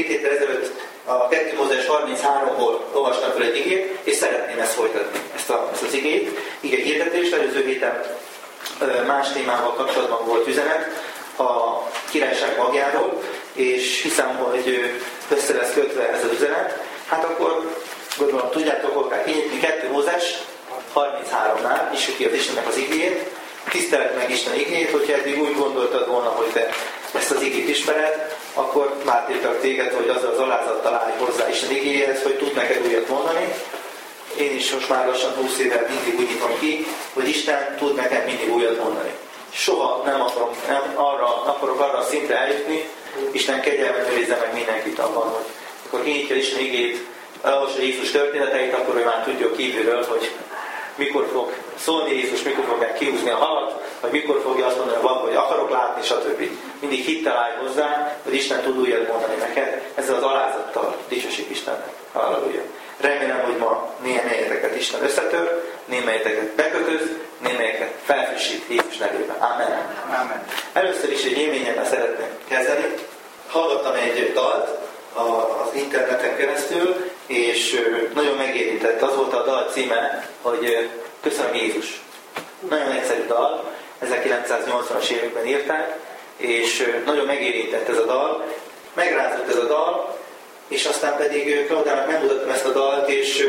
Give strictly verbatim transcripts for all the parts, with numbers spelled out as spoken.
két héttel ezelőtt a kettő Mózes harminchárom-ból olvastam fel egy igét, és szeretném ezt folytatni, ezt, a, ezt az igét. Ige hirdetés, előző héten más témával kapcsolatban volt üzenet a királyság magjáról, és hiszem, hogy össze lesz kötve ez az üzenet. Hát akkor gondolom tudjátok, hogy kell kinyitni kettő Mózes harmincháromnál, nyissuk ki az Istennek az igéjét. Tiszteld meg Isten igéjét, hogyha eddig úgy gondoltad volna, hogy te ezt az igét ismered, akkor bátorítok téged, hogy azzal az alázattal állj hozzá Isten igéjéhez, hogy tud neked újat mondani. Én is most már lassan húsz éve mindig úgy nyitom ki, hogy Isten tud nekem mindig újat mondani. Soha nem akarok, nem arra, akarok arra a szintre eljutni, Isten kegyelmet őrizze meg mindenkit abban, hogy akkor kinyitja Isten igét, elolvassa Jézus történeteit, akkor ő már tudja kívülről, hogy mikor fog szólni Jézus, mikor fogják kihúzni a halat, vagy mikor fogja azt mondani, hogy akarok látni, stb. Mindig hittel állj hozzá, hogy Isten tud újat mondani neked. Ezzel az alázattal dicsőség Istennek. Halleluja. Remélem, hogy ma némelyeteket Isten összetör, némelyeteket bekötöz, némelyeket felfrissít Jézus nevében. Amen. Amen. Először is egy élményemmel szeretném kezdeni. Hallgattam egy dalt az interneten keresztül, és nagyon megérintett. Az volt a dal címe, hogy Köszönöm Jézus. Nagyon egyszerű dal, ezerkilencszáznyolcvanas években írták, és nagyon megérintett ez a dal. Megrázott ez a dal, és aztán pedig Klaudának megmutattam ezt a dalt, és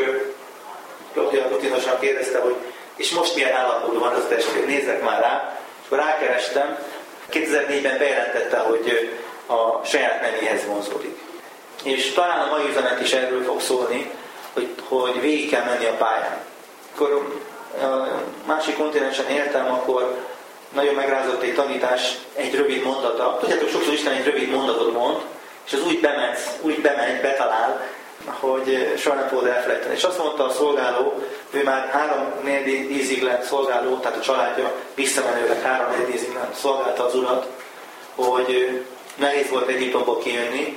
Klaudia rutinosan kérdezte, hogy és most milyen állapotban van az a testvér, nézzek már rá. És akkor rákerestem, kétezer-négyben bejelentette, hogy a saját neméhez vonzódik. És talán a mai üzenet is erről fog szólni, hogy, hogy végig kell menni a pályán. Akkor a másik kontinensen éltem, akkor nagyon megrázott egy tanítás, egy rövid mondata. Tudjátok, sokszor Isten egy rövid mondatot mond, és az úgy bemegy, úgy bemegy, betalál, hogy soha nem fogod elfelejteni. És azt mondta a szolgáló, ő már három-négy ízig lett szolgáló, tehát a családja visszamenőleg három-négy ízig szolgálta az Urat, hogy nehéz volt Egyiptomból kijönni,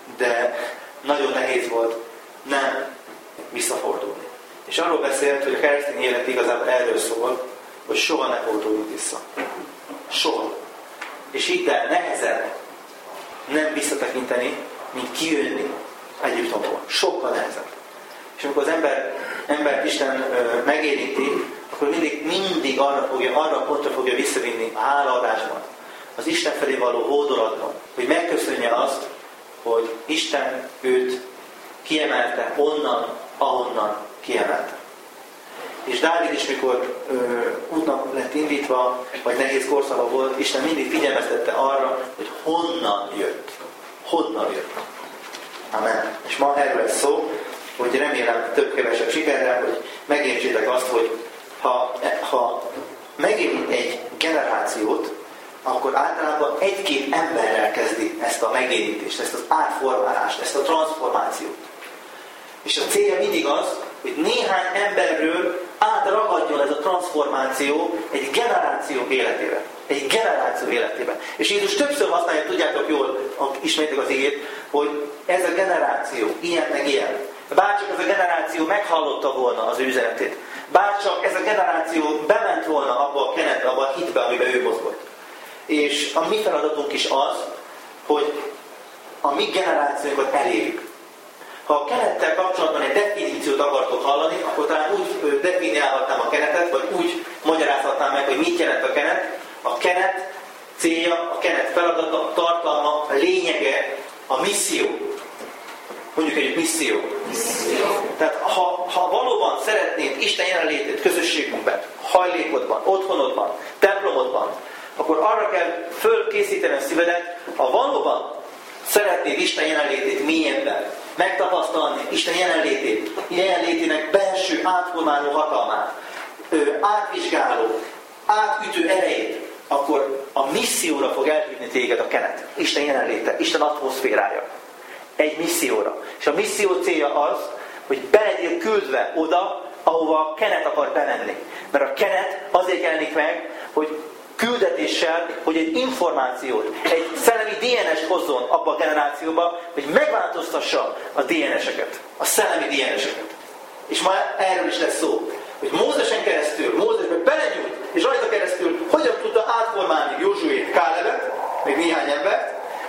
de nagyon nehéz volt nem visszafordulni. És arról beszélt, hogy a keresztény élet igazából erről szól, hogy soha ne forduljunk vissza. Soha. És itt el nehezebb nem visszatekinteni, mint kijönni Egyiptomból. Sokkal nehezebb. És amikor az ember, ember Isten ö, megérinti, akkor mindig, mindig arra, fogja, arra a pontra fogja visszavinni a hálaadásban, az Isten felé való hódolatban, hogy megköszönje azt, hogy Isten őt kiemelte onnan, ahonnan kiemelte. És Dávid is, mikor ö, útnak lett indítva, vagy nehéz korszaka volt, Isten mindig figyelmeztette arra, hogy honnan jött. Honnan jött. Amen. És ma erről lesz szó, hogy remélem több-kevesebb sikerrel, hogy megértsétek azt, hogy ha, ha megérint egy generációt, akkor általában egy-két emberrel kezdi ezt a megérintést, ezt az átformálást, ezt a transformációt. És a célja mindig az, hogy néhány emberről átragadjon ez a transformáció egy generáció életébe. Egy generáció életében. És Jézus többször használja, tudjátok jól, ismétek az igét, hogy ez a generáció, ilyen meg ilyen. Bárcsak ez a generáció meghallotta volna az ő üzenetét. Bárcsak ez a generáció bement volna abba a kenetbe, abba a hitbe, amiben ő mozgott. És a mi feladatunk is az, hogy a mi generációnkat elérjük. Ha a kenettel kapcsolatban egy definíciót akartok hallani, akkor talán úgy definiálhatnám a kenetet, vagy úgy magyarázhatnám meg, hogy mit jelent a kenet. A kenet célja, a kenet feladata, a tartalma, a lényege, a misszió. Mondjuk egy misszió. misszió. Tehát ha, ha valóban szeretnéd Isten jelenlétét közösségünkben, hajlékodban, otthonodban, templomodban, akkor arra kell fölkészíteni a szívedet, ha valóban szeretnéd Isten jelenlétét mélyebben, megtapasztalni Isten jelenlétét, jelenlétének belső átformáló hatalmát, átvizsgáló, átütő erejét, akkor a misszióra fog elhívni téged a kenet. Isten jelenléte, Isten atmoszférája. Egy misszióra. És a misszió célja az, hogy be legyél küldve oda, ahova a kenet akar bemenni. Mert a kenet azért jelenik meg, hogy küldetéssel, hogy egy információt, egy szellemi dé en est hozzon abba a generációba, hogy megváltoztassa a dé en eseket, a szellemi dé en eseket. És már erről is lesz szó, hogy Mózesen keresztül, Mózesbe belenyújt, és rajta keresztül hogyan tudta átformálni Józsuét, Kálebet, még néhány embert,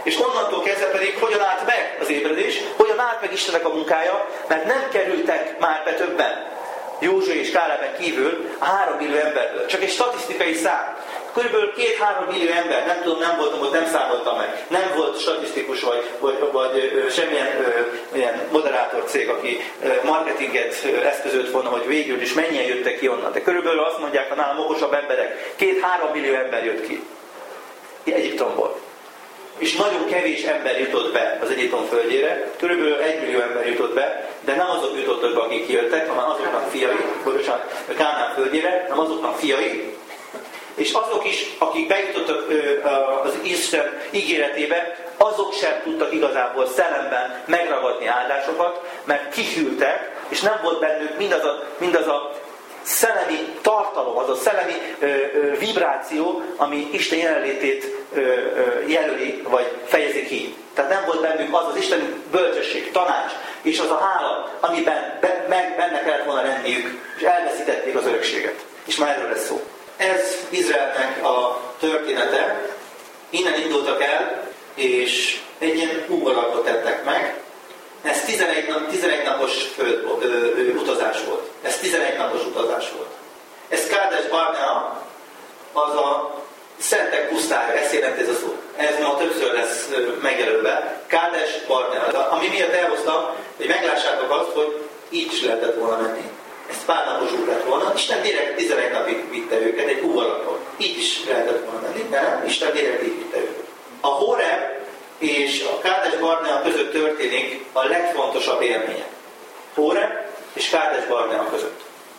És onnantól kezdve pedig hogyan állt meg az ébredés, hogyan állt meg Istennek a munkája, mert nem kerültek már be többen Józsué és Káleben kívül a három millió emberből. Csak egy statisztikai szám. Körülbelül két-három millió ember, nem tudom, nem voltam ott, nem számoltam meg. Nem volt statisztikus vagy, vagy, vagy ö, semmilyen ö, ilyen moderátor cég, aki ö, marketinget ö, eszközölt volna, hogy végül is mennyien jöttek ki onnan. De körülbelül azt mondják, a nálam okosabb emberek, két-három millió ember jött ki Egyiptomból. És nagyon kevés ember jutott be az Egyiptom földjére, körülbelül egy millió ember jutott be, de nem azok jutottak be, akik jöttek, hanem azoknak fiai, bocsánat, Kánán földjére, hanem azoknak fiai, és azok is, akik bejutottak az Isten ígéretébe, azok sem tudtak igazából szellemben megragadni áldásokat, mert kihűltek, és nem volt bennük mindaz a, mindaz a szellemi tartalom, az a szellemi ö, ö, vibráció, ami Isten jelenlétét ö, ö, jelöli, vagy fejezi ki. Tehát nem volt bennük az az isteni bölcsesség, tanács, és az a hála, amiben be, meg, benne kellett volna lenniük, és elveszítették az örökséget. És már erről lesz szó. Ez Izraelnek a története. Innen indultak el, és egy ilyen ugorlatot tettek meg. Ez tizenegy, nap, tizenegy napos föld, ö, ö, utazás volt. Ez tizenegy napos utazás volt. Ez Kádes Barnea, az a Szentek pusztája, ezt jelenti ez a szó. Ez ma többször lesz megjelölve. Kádes Barnea. Ami miatt elhoztam, hogy meglássátok azt, hogy így is lehetett volna menni. Ez pár napos út lett volna. Isten direkt tizenegy napig vitte őket egy ugorlaton. Így is lehetett volna menni, de nem, Isten direkt így vitte őket. A Horeb és a Kádes Barnea között történik a legfontosabb élménye. Horeb és Kádes Barnea között.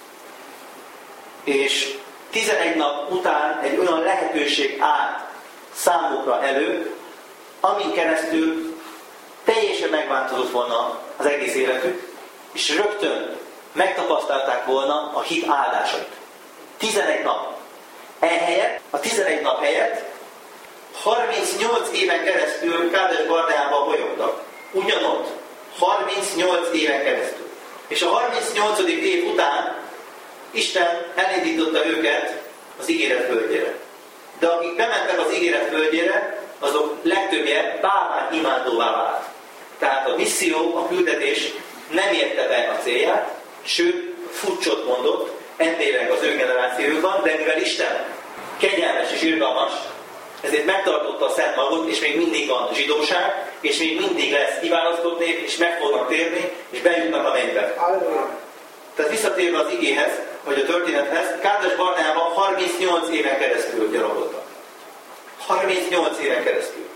És tizenegy nap után egy olyan lehetőség állt számukra elő, amin keresztül teljesen megváltozott volna az egész életük, és rögtön megtapasztalták volna a hit áldásait. tizenegy nap. Ehelyett, a tizenegy nap helyett harmincnyolc éven keresztül Kádes Barneában bolyogtak. Ugyanott. harmincnyolc éven keresztül. És a harmincnyolcadik év után Isten elindította őket az ígéret földjére. De akik bementek az ígéret földjére, azok legtöbbje bálvány imádóvá vált. Tehát a misszió, a küldetés nem érte be a célját, sőt, furcsot mondott, emberek az ő generációjukban, de mivel Isten kegyelmes és irgalmas, ezért megtartotta a Szent Magot, és még mindig van zsidóság, és még mindig lesz kiválasztott nép, és meg fognak térni, és bejutnak a mennybe. Tehát visszatérve az igéhez, vagy a történethez, Kádes Barneában harmincnyolc éven keresztül gyalogoltak. harmincnyolc éven keresztül.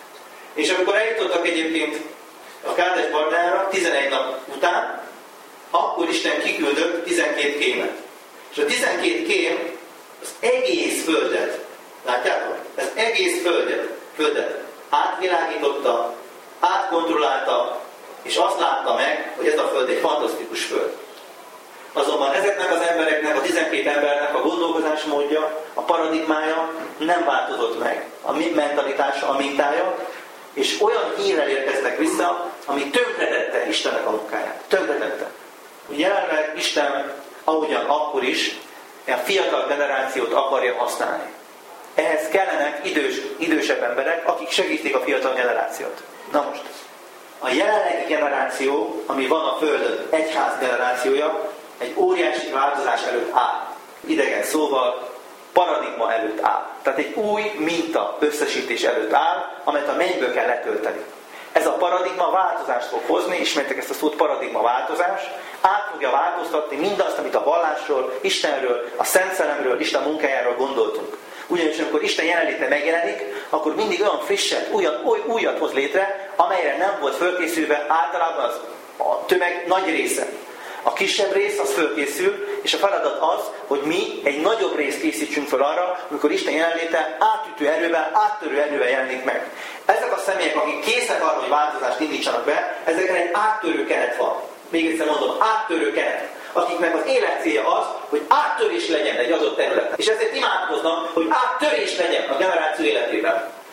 És amikor eljutottak egyébként a Kádes Barneára tizenegy nap után, akkor Isten kiküldött tizenkét kémet. És a tizenkét kém az egész földet, látjátok? Ez egész földet, földet átvilágította, átkontrollálta, és azt látta meg, hogy ez a föld egy fantasztikus föld. Azonban ezeknek az embereknek, a tizenkét embernek a gondolkozásmódja, a paradigmája nem változott meg. A mentalitása, a mintája, és olyan hírrel érkeztek vissza, ami tönkretette Istennek a munkáját. Tönkretette. Jelenleg Isten, ahogyan akkor is, a fiatal generációt akarja használni. Ehhez kellenek idős, idősebb emberek, akik segítik a fiatal generációt. Na most, a jelenlegi generáció, ami van a Földön, egyház generációja, egy óriási változás előtt áll. Idegen szóval, paradigma előtt áll. Tehát egy új minta összesítés előtt áll, amelyet a mennyből kell letölteni. Ez a paradigma változást fog hozni, ismertek ezt a szót, paradigma változás, át fogja változtatni mindazt, amit a vallásról, Istenről, a Szent Szellemről, Isten munkájáról gondoltunk. Ugyanis amikor Isten jelenléte megjelenik, akkor mindig olyan frisset, újat, új, újat hoz létre, amelyre nem volt fölkészülve általában az, a tömeg nagy része. A kisebb rész az fölkészül, és a feladat az, hogy mi egy nagyobb részt készítsünk fel arra, amikor Isten jelenléte átütő erővel, áttörő erővel jelenik meg. Ezek a személyek, akik készek arra, hogy változást indítsanak be, ezekre egy áttörő keret van. Még egyszer mondom, áttörő keret. Akiknek az élet célja az, hogy áttörés legyen egy adott területen. És ezért imádkoznak, hogy áttörés legyen a generáció életében.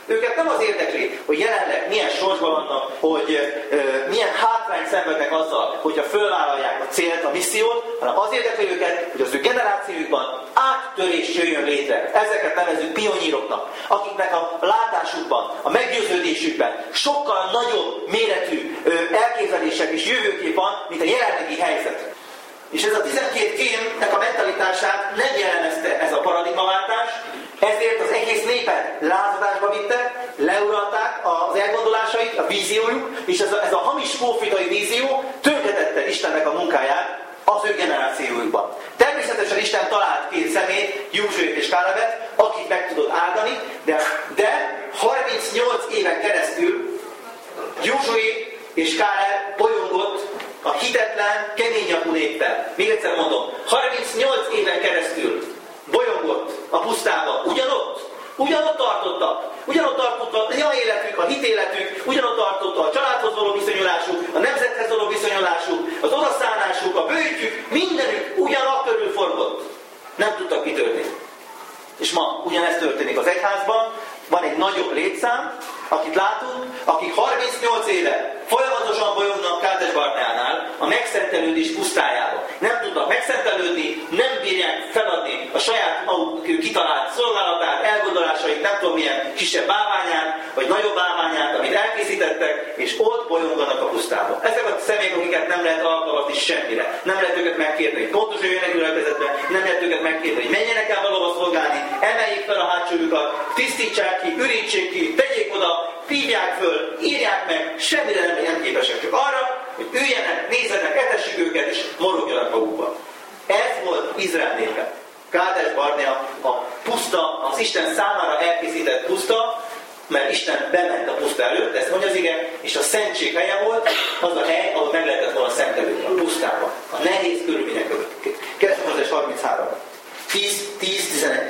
Őket nem az érdekli, hogy jelenleg milyen sorsban vannak, hogy ö, milyen hátrányt szenvednek azzal, hogyha fölvállalják a célt, a missziót, hanem az érdekli őket, hogy az ő generációjukban áttörés jöjjön létre. Ezeket nevezzük pioníroknak, akiknek a látásukban, a meggyőződésükben sokkal nagyobb méretű ö, elképzelések és jövőkép van, mint a jelenlegi helyzet. És ez a tizenkét kémnek a mentalitását nem jellemezte ez a paradigmaváltás, ezért az egész népet lázadásba vitte, leuralták az elgondolásait, a víziójuk, és ez a, ez a hamis prófitai vízió tönkretette Istennek a munkáját az ő generációjukban. Természetesen Isten talált két személyt, Józsuét és Kálebet, akit meg tudott áldani, de, de harmincnyolc éven keresztül Józsué és Káleb bolyongott a hitetlen, keménynyakú néppel. Még egyszer mondom, harmincnyolc éven keresztül bolyongott a pusztába. Ugyanott, ugyanott tartottak. Ugyanott tartotta a életük, a hitéletük, ugyanott tartotta a családhoz való viszonyulásuk, a nemzethez való viszonyulásuk, az odaszállásuk, a bőjtjük, mindenük ugyanott körül forgott. Nem tudtak kitörni. És ma ugyanezt történik az egyházban. Van egy nagyobb létszám, akit látunk, akik harmincnyolc éve folyamatosan bolyognak Kádes-Barneánál a megszentelődés pusztájába. Nem tudnak megszentelődni, nem bírják feladni a saját maguk kitalált szolgálatát, elgondolásait, nem tudom milyen kisebb bálványát, vagy nagyobb bálványát, amit elkészítettek, és ott bolyonganak a pusztába. Ezek a személyek, akiket nem lehet alkalmazni semmire. Nem lehet őket megkérni, hogy pontosan jöjjenek gyülekezetbe, nem lehet őket megkérni, hogy menjenek el valahova szolgálni, emeljék fel a hátsójukat, tisztítsák ki, ürítsék ki, tegyék oda, hívják föl, írják meg, semmire nem legyen képesek, csak arra, hogy üljenek, nézzenek, etessük őket, és morogjanak magukba. Ez volt Izrael népe. Kádes-Barnea a puszta, az Isten számára elkészített puszta, mert Isten bement a puszta előtt, ezt mondja az ige, és a szentség helye volt, az a hely, ahol meg lehetett volna szentelődni, a pusztában, a nehéz körülmények között. Kereszt harminchárom. tíz tizenegy.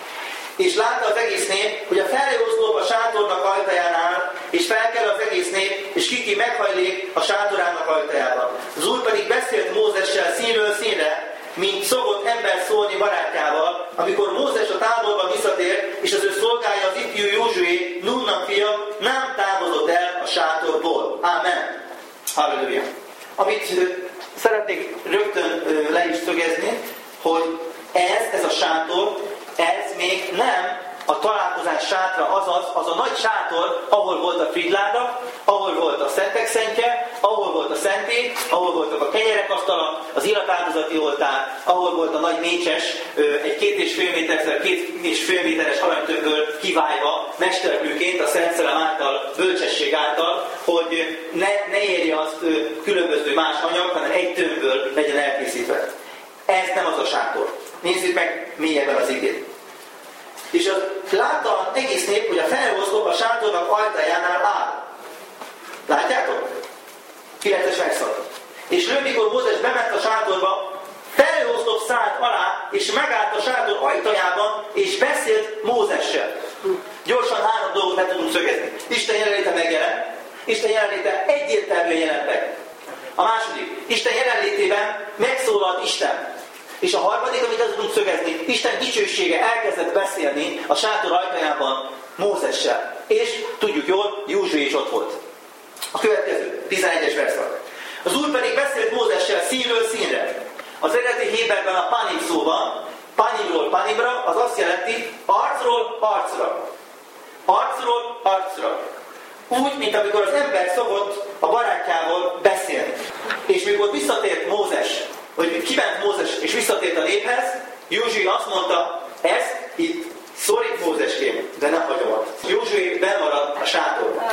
És látta az egész nép, hogy a feljózlóbb a sátornak ajtajánál, és felkel az egész nép, és kiki meghajlik a sátorának ajtajában. Az Úr pedig beszélt Mózessel színről színre, mint szokott ember szólni barátjával, amikor Mózes a táborba visszatért, és az ő szolgája az ifjú Józsué, Nunnak fia, nem távozott el a sátorból. Amen. Halleluja. Amit szeretnék rögtön le is szögezni, hogy ez, ez a sátor, ez még nem a találkozás sátra, azaz az a nagy sátor, ahol volt a fridláda, ahol volt a szentek szentje, ahol volt a szentély, ahol voltak a kenyerek asztala, az illatáldozati oltár, ahol volt a nagy mécses, egy két és fél méter, két és fél méteres aranytömből kivájva, mesterműként a Szent Szellem által, bölcsesség által, hogy ne, ne érje azt különböző más anyag, hanem egy tömbből legyen elkészítve. Ez nem az a sátor. Nézzük meg mélyebben az igét. És az, látta az egész nép, hogy a felhozdó a sátornak ajtajánál áll. Látjátok? kilences verszak. És lő, mikor Mózes bement a sátorba, felhozdó szállt alá, és megállt a sátor ajtajában, és beszélt Mózessel. Gyorsan három dolgot le tudunk szögezni. Isten jelenléte megjelent. Isten jelenléte egyértelműen jelent meg. A második. Isten jelenlétében megszólalt Isten. És a harmadik, amit el tudunk szögezni, Isten dicsősége elkezdett beszélni a sátor ajtajában Mózessel. És tudjuk jól, Józsué is ott volt. A következő, tizenegyes verszak. Az Úr pedig beszélt Mózessel színről színre. Az eredeti héberben a panim szó van, panimról panimra, az azt jelenti arcról arcra. Arcról arcra. Úgy, mint amikor az ember szokott a barátjával beszélni. És mikor visszatért Mózes, hogy kiment Mózes és visszatért a néphez, Józsué azt mondta, ez itt szorít Mózeském, de nem hagyom ott. Józsué bemarad a sátorban.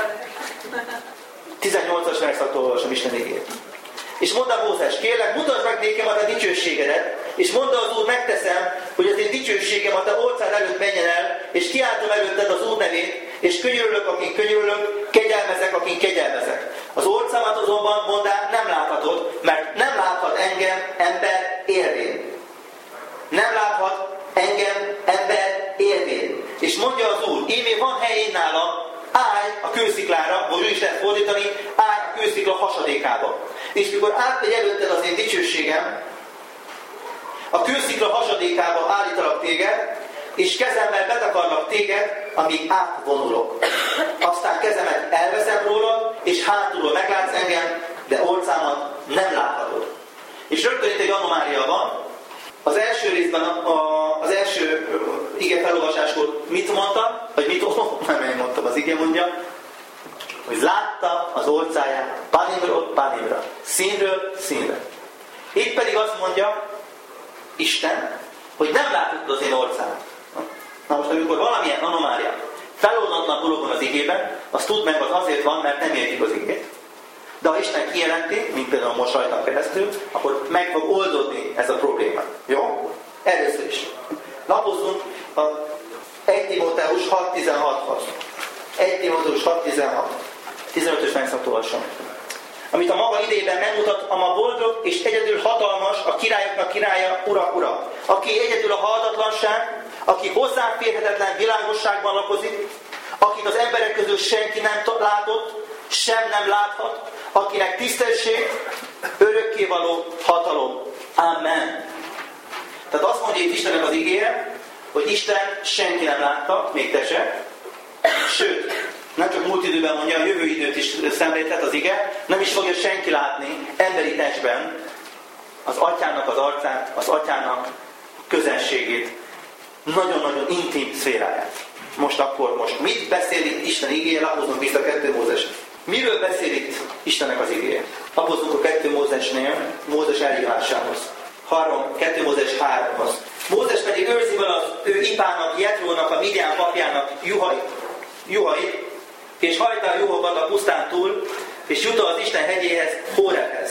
tizennyolcas verszaktól olvasom Isten igét. És mondta Mózes, kérlek, mutasd meg nékem a te dicsőségedet, és mondta az Úr, megteszem, hogy az én dicsőségem a te orcád előtt menjen el, és kiáltom előtted az Úr nevét, és könyörülök, akin könyörülök, kegyelmezek, akin kegyelmezek. Az orcámat azonban, mondá, nem láthatod, mert nem láthat engem ember élvén. Nem láthat engem ember élvén. És mondja az Úr, ímé van helyén nálam, állj a kősziklára, vagy úgy is lehet fordítani, állj a kőszikla hasadékába. És mikor átmegy előtted az én dicsőségem, a kőszikla hasadékába állítalak téged, és kezemmel betakarlak téged, amíg átvonulok. Aztán kezemet elveszem róla, és hátulról meglátsz engem, de orcámat nem láthatod. És rögtön itt egy anomália van. Az első részben, a, az első ige felolvasáskor mit mondta? Vagy mit nem én mondtam, az ige mondja, hogy látta az orcáját panimról panimra, színről színre. Itt pedig azt mondja Isten, hogy nem látott az én orcámat. Na most, amikor valamilyen anomália feloldatlan dolog van az igében, azt tudd meg, az azért van, mert nem értik az igét. De ha Isten kijelenti, mint például most rajtam keresztül, akkor meg fog oldódni ez a probléma. Jó? Először is. Lapozzunk a egy Timóteus hat tizenhathoz. egy Timóteus hat tizenhat. tizenötös megszabbt olvasom. Amit a maga idejében megmutat, a boldog és egyedül hatalmas, a királyoknak királya, ura, ura. Aki egyedül a halhatatlanság, aki hozzáférhetetlen világosságban lakozik, akit az emberek közül senki nem látott, sem nem láthat, akinek tisztesség, örökkévaló hatalom. Amen. Tehát azt mondja itt Istennek az igéje, hogy Isten senki nem látta, még te se. Sőt, nem csak múlt időben mondja, a jövő időt is szemléltet az ige, nem is fogja senki látni emberi testben az atyának az arcát, az atyának közelségét, nagyon-nagyon intim szféráját. Most akkor, most mit beszél itt Isten igéje? Lapozunk vissza a kettő Mózes. Miről beszél itt Istennek az igéje? Lapozunk a kettő Mózesnél, Mózes elhívásához. kettő Mózes háromhoz. Mózes pedig őrzi vele az ő ipának, Jetrónak, a Midian papjának juhait, juhait, és hajtá a juhokat a pusztán túl, és jut az Isten hegyéhez, Hórebhez.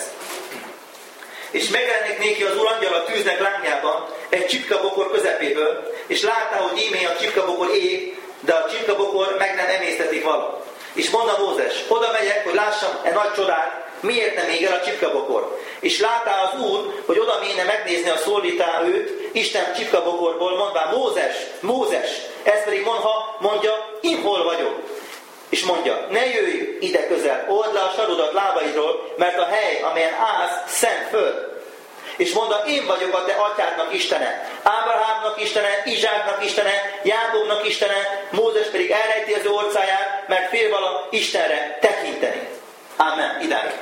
És megjelenik néki az úr angyal a tűznek lángjában, egy csipkabokor közepéből, és láttá, hogy íme a csipkabokor ég, de a csipkabokor meg nem emésztetik vala. És mondta Mózes, oda megyek, hogy lássam e nagy csodát, miért nem ég el a csipkabokor? És láttá az úr, hogy oda méne megnézni a szólítá őt, Isten csipkabokorból, mondvá, Mózes, Mózes, ez pedig mondha, mondja, én hol vagyok? És mondja, ne jöjj ide közel, old le a sarodat lábaidról, mert a hely, amelyen állsz, szent föld. És mondta, én vagyok a te atyádnak Istene, Ábrahámnak Istene, Izsáknak Istene, Jákobnak Istene, Mózes pedig elrejti az ő orcáját, mert fél vala Istenre tekinteni. Amen. Idáig.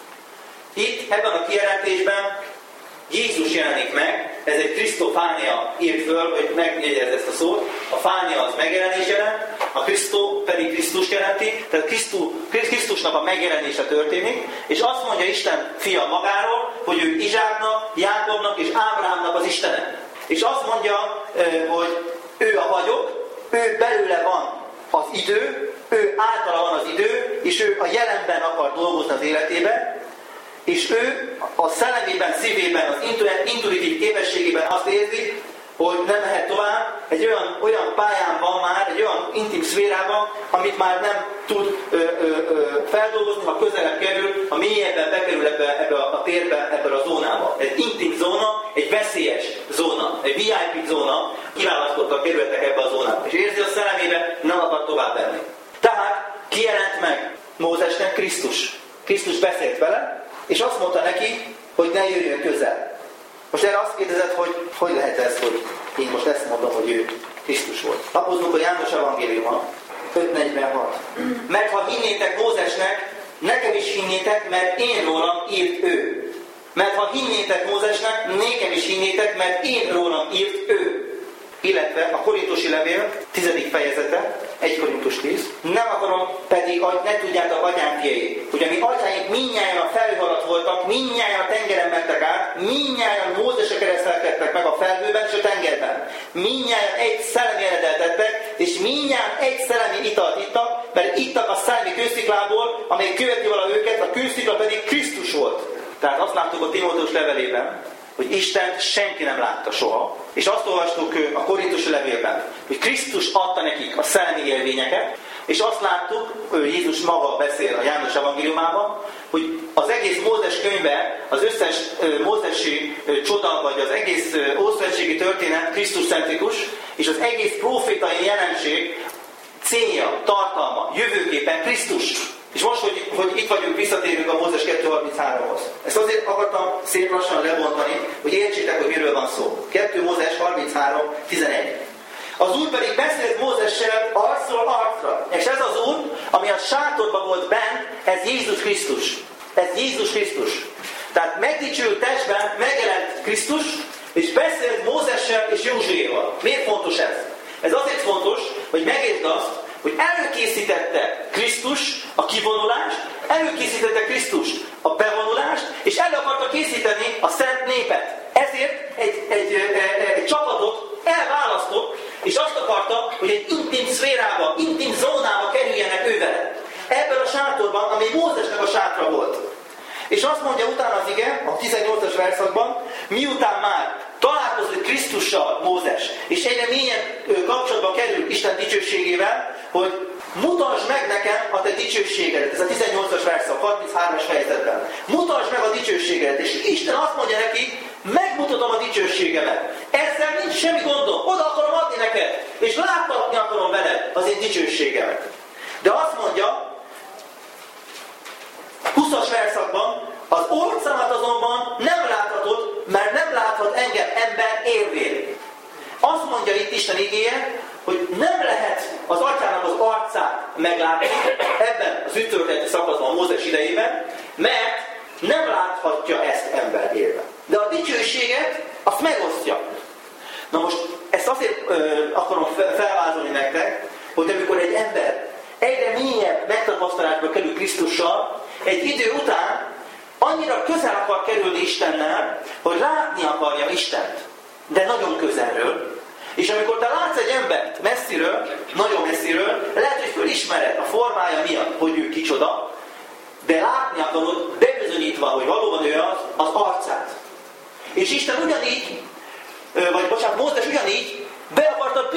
Itt, ebben a kijelentésben Jézus jelenik meg, ez egy Krisztofánia írt föl, hogy megjegyezz ezt a szót. A fánia az megjelenés jelent, a Krisztó pedig Krisztus jelenti, tehát Krisztus, Krisztusnak a megjelenése történik, és azt mondja Isten fia magáról, hogy ő Izsáknak, Jákobnak és Ábrahámnak az Istene. És azt mondja, hogy ő a vagyok, ő belőle van az idő, ő általa van az idő, és ő a jelenben akar dolgozni az életében, és ő a szellemében, szívében, az intuitív képességében azt érzi, hogy nem mehet tovább, egy olyan, olyan pályán van már, egy olyan intim szférában, amit már nem tud ö, ö, ö, feldolgozni, ha közelebb kerül, ha mélyebben bekerül ebbe, ebbe a térbe, ebbe a zónába. Egy intim zóna, egy veszélyes zóna, egy vé i pé zóna, kiválasztottak, kerültek ebbe a zónába. És érzi a szellemébe, nem akar tovább venni. Tehát kijelent meg Mózesnek Krisztus. Krisztus beszélt vele, és azt mondta neki, hogy ne jöjjön közel. Most erre azt kérdezed, hogy hogy lehet ez, hogy én most ezt mondom, hogy ő Krisztus volt. Lapozzunk a János evangéliumban, öt negyvenhat. Mert ha hinnétek Mózesnek, nekem is hinnétek, mert én rólam írt ő. Mert ha hinnétek Mózesnek, nékem is hinnétek, mert én rólam írt ő. Illetve a Korintusi levél, tizedik fejezete, egy Korintus tíz. Nem akarom pedig, hogy ne tudjátok atyánk fiai, hogy a mi atyáink mindnyájan a felhő alatt voltak, mindnyájan a tengeren mentek át, mindnyájan Mózesre keresztelkedtek meg a felhőben és a tengerben. Mindnyájan egy szellemi eredet tettek, és mindnyájan egy szellemi italt ittak, mert ittak a szellemi kősziklából, amely követi vala őket, a kőszikla pedig Krisztus volt. Tehát azt láttuk a Timóteus levelében, hogy Istent senki nem látta soha. És azt olvastuk a Korintusi levélben, hogy Krisztus adta nekik a szellemi élményeket, és azt láttuk, Jézus maga beszél a János evangéliumában, hogy az egész Mózes könyve, az összes mózesi csoda, vagy az egész ószövetségi történet Krisztus-centrikus, és az egész profétai jelenség célja, tartalma, jövőképpen Krisztus. És most, hogy, hogy itt vagyunk, visszatérünk a Mózes kettő harminchárom-hoz. Ezt azért akartam szép lassan lebontani, hogy értsétek, hogy miről van szó. kettő Mózes harminchárom tizenegy. Az Úr pedig beszélt Mózessel arcról arcra. És ez az Úr, ami a sátorban volt bent, ez Jézus Krisztus. Ez Jézus Krisztus. Tehát megdicsült testben megjelent Krisztus, és beszélt Mózessel és Józsuéval. Miért fontos ez? Ez azért fontos, hogy megértsd azt, hogy előkészítette Krisztus a kivonulást, előkészítette Krisztus a bevonulást, és elő akarta készíteni a szent népet. Ezért egy, egy, egy, egy csapatot elválasztott, és azt akarta, hogy egy intim szférába, intim zónába kerüljenek ővele. Ebben a sátorban, ami Mózesnek a sátra volt. És azt mondja utána az ige, a tizennyolcas verszakban, miután már találkozott Krisztussal Mózes, és egyre mélyen kapcsolatba kerül Isten dicsőségével, hogy mutasd meg nekem a te dicsőségedet. Ez a tizennyolcas verszak, harminchárom fejezetben. Mutasd meg a dicsőségedet. És Isten azt mondja neki, megmutatom a dicsőségemet. Ezzel nincs semmi gondom. Oda akarom adni neked. És láttatni akarom veled az én dicsőségemet. De azt mondja, huszas verszakban, az orcámat azonban nem láthatod, mert nem láthat engem ember érvén. Azt mondja itt Isten igéje, hogy nem lehet az atyának az arcát meglátni ebben az üttörténeti szakaszban Mózes idejében, mert nem láthatja ezt ember élve. De a dicsőséget azt megosztja. Na most ezt azért ö, akarom felvázolni nektek, hogy amikor egy ember egyre mélyebb megtapasztalásba kerül Krisztussal, egy idő után annyira közel akar kerülni Istennel, hogy látni akarja Istent, de nagyon közelről. És amikor te látsz egy embert messziről, nagyon messziről, lehet, hogy fölismered a formája miatt, hogy ő kicsoda, de látni akarod, bebizonyítva, hogy valóban ő az, az arcát. És Isten ugyanígy, vagy bocsánat, Mózes ugyanígy be akarta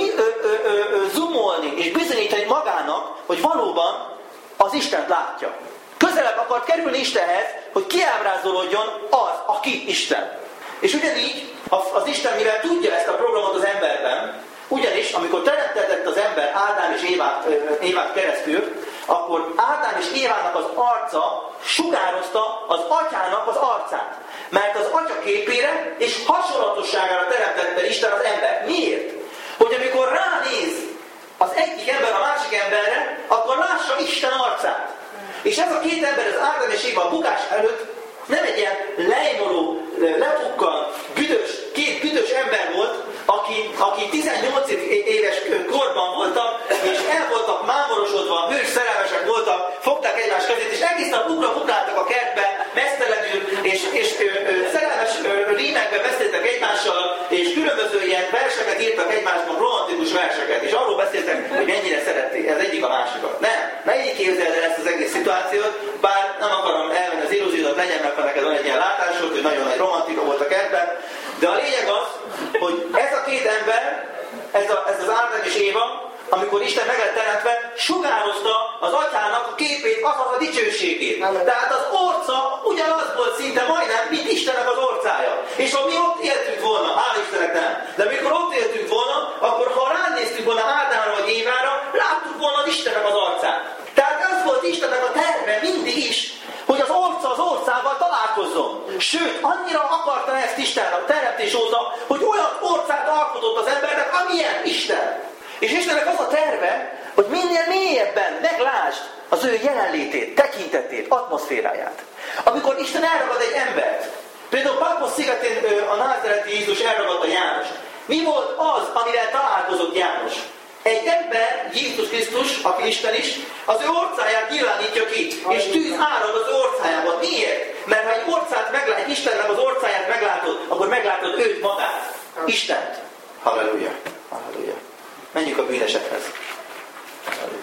zoomolni és bizonyítani magának, hogy valóban az Istent látja. Közelebb akart kerülni Istenhez, hogy kiábrázolódjon az, aki Isten. És ugyanígy az Isten, mivel tudja ezt a programot az emberben, ugyanis amikor teremtett az ember Ádám és Évát, Évát keresztül, akkor Ádám és Évának az arca sugározta az atyának az arcát. Mert az atya képére és hasonlatosságára teremtette Isten az ember. Miért? Hogy amikor ránéz az egyik ember a másik emberre, akkor lássa Isten arcát. És ez a két ember, az Ádám és Éva a bukás előtt nem egy ilyen lejmoló, lepukkan, büdös, két büdös ember volt, aki, aki tizennyolc éves korban voltak, és el voltak mámorosodva, hős szerelmesek voltak, fogták egymás kezét, és egész nap ugra-bukráltak a kertbe, mesztelenül, és, és ö, ö, szerelmes ö, rímekben beszéltek egymással, és különböző ilyen verseket írtak egymásban, romantikus verseket, és arról beszéltek, hogy mennyire szerették, ez egyik a másikat. Nem, ne így képzeld el ezt az egész szituációt, bár nem akarom elvenni az illúziódat, legyen meg, ha neked van egy ilyen látásod, hogy nagyon nagy romantika volt a kertben, de a lényeg az, hogy ez a két ember, ez, a, ez az Ádám és Éva, amikor Isten meg lett teremtve, sugározta az atyának a képét, azaz a dicsőségét. Tehát az orca ugyanaz volt szinte majdnem, mint Istennek az orcája. És ha mi ott éltünk volna, hál' Istennek nem, de amikor ott éltünk volna, akkor ha ránéztünk volna Ádámra vagy Évára, láttuk volna az Istennek az arcát. Tehát ez volt Istennek a terve mindig is, hogy az orca az orcával találkozzon. Sőt, annyira akarta ezt Isten a teremtés óta, hogy olyan orcát alkotott az embernek, amilyen Isten. És Istennek az a terve, hogy minél mélyebben meglásd az ő jelenlétét, tekintetét, atmoszféráját. Amikor Isten elragad egy embert, például Patmos szigetén a názáreti Jézus elragadta Jánost. Mi volt az, amivel találkozott János? Egy ember, Jézus Krisztus, aki Isten is, az ő orcáját nyilvánítja ki, és tűz árad az ő orcájában. Miért? Mert ha egy orcát meglát, egy Istennek az orcáját meglátod, akkor meglátod őt magát. Istent. Halleluja. Halleluja. Menjünk a bűnesekhez. Halleluja.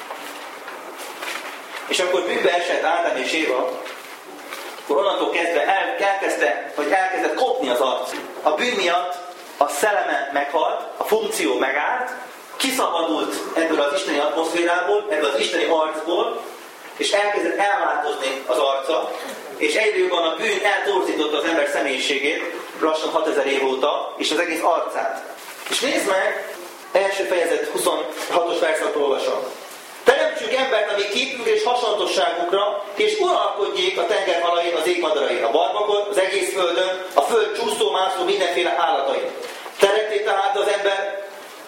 És akkor bűnbe esett Ádám és Éva, akkor onnantól kezdve el, elkezdte, vagy elkezdett kopni az arc. A bűn miatt a szelleme meghalt, a funkció megállt, kiszabadult ebből az isteni atmoszférából, ebből az isteni arcból, és elkezdett elváltozni az arca, és egyre jobban a bűn eltorzította az ember személyiségét, lassan hatezer év óta, és az egész arcát. És nézd meg, első fejezet huszonhatos verszakot olvasom. Teremtsünk embert, ami képünk és hasonlóságukra, és uralkodjék a tengerhalain, az égmadarain, a barbakon, az egész földön, a föld csúszó-mászó mindenféle állatain. Teremté tehát az ember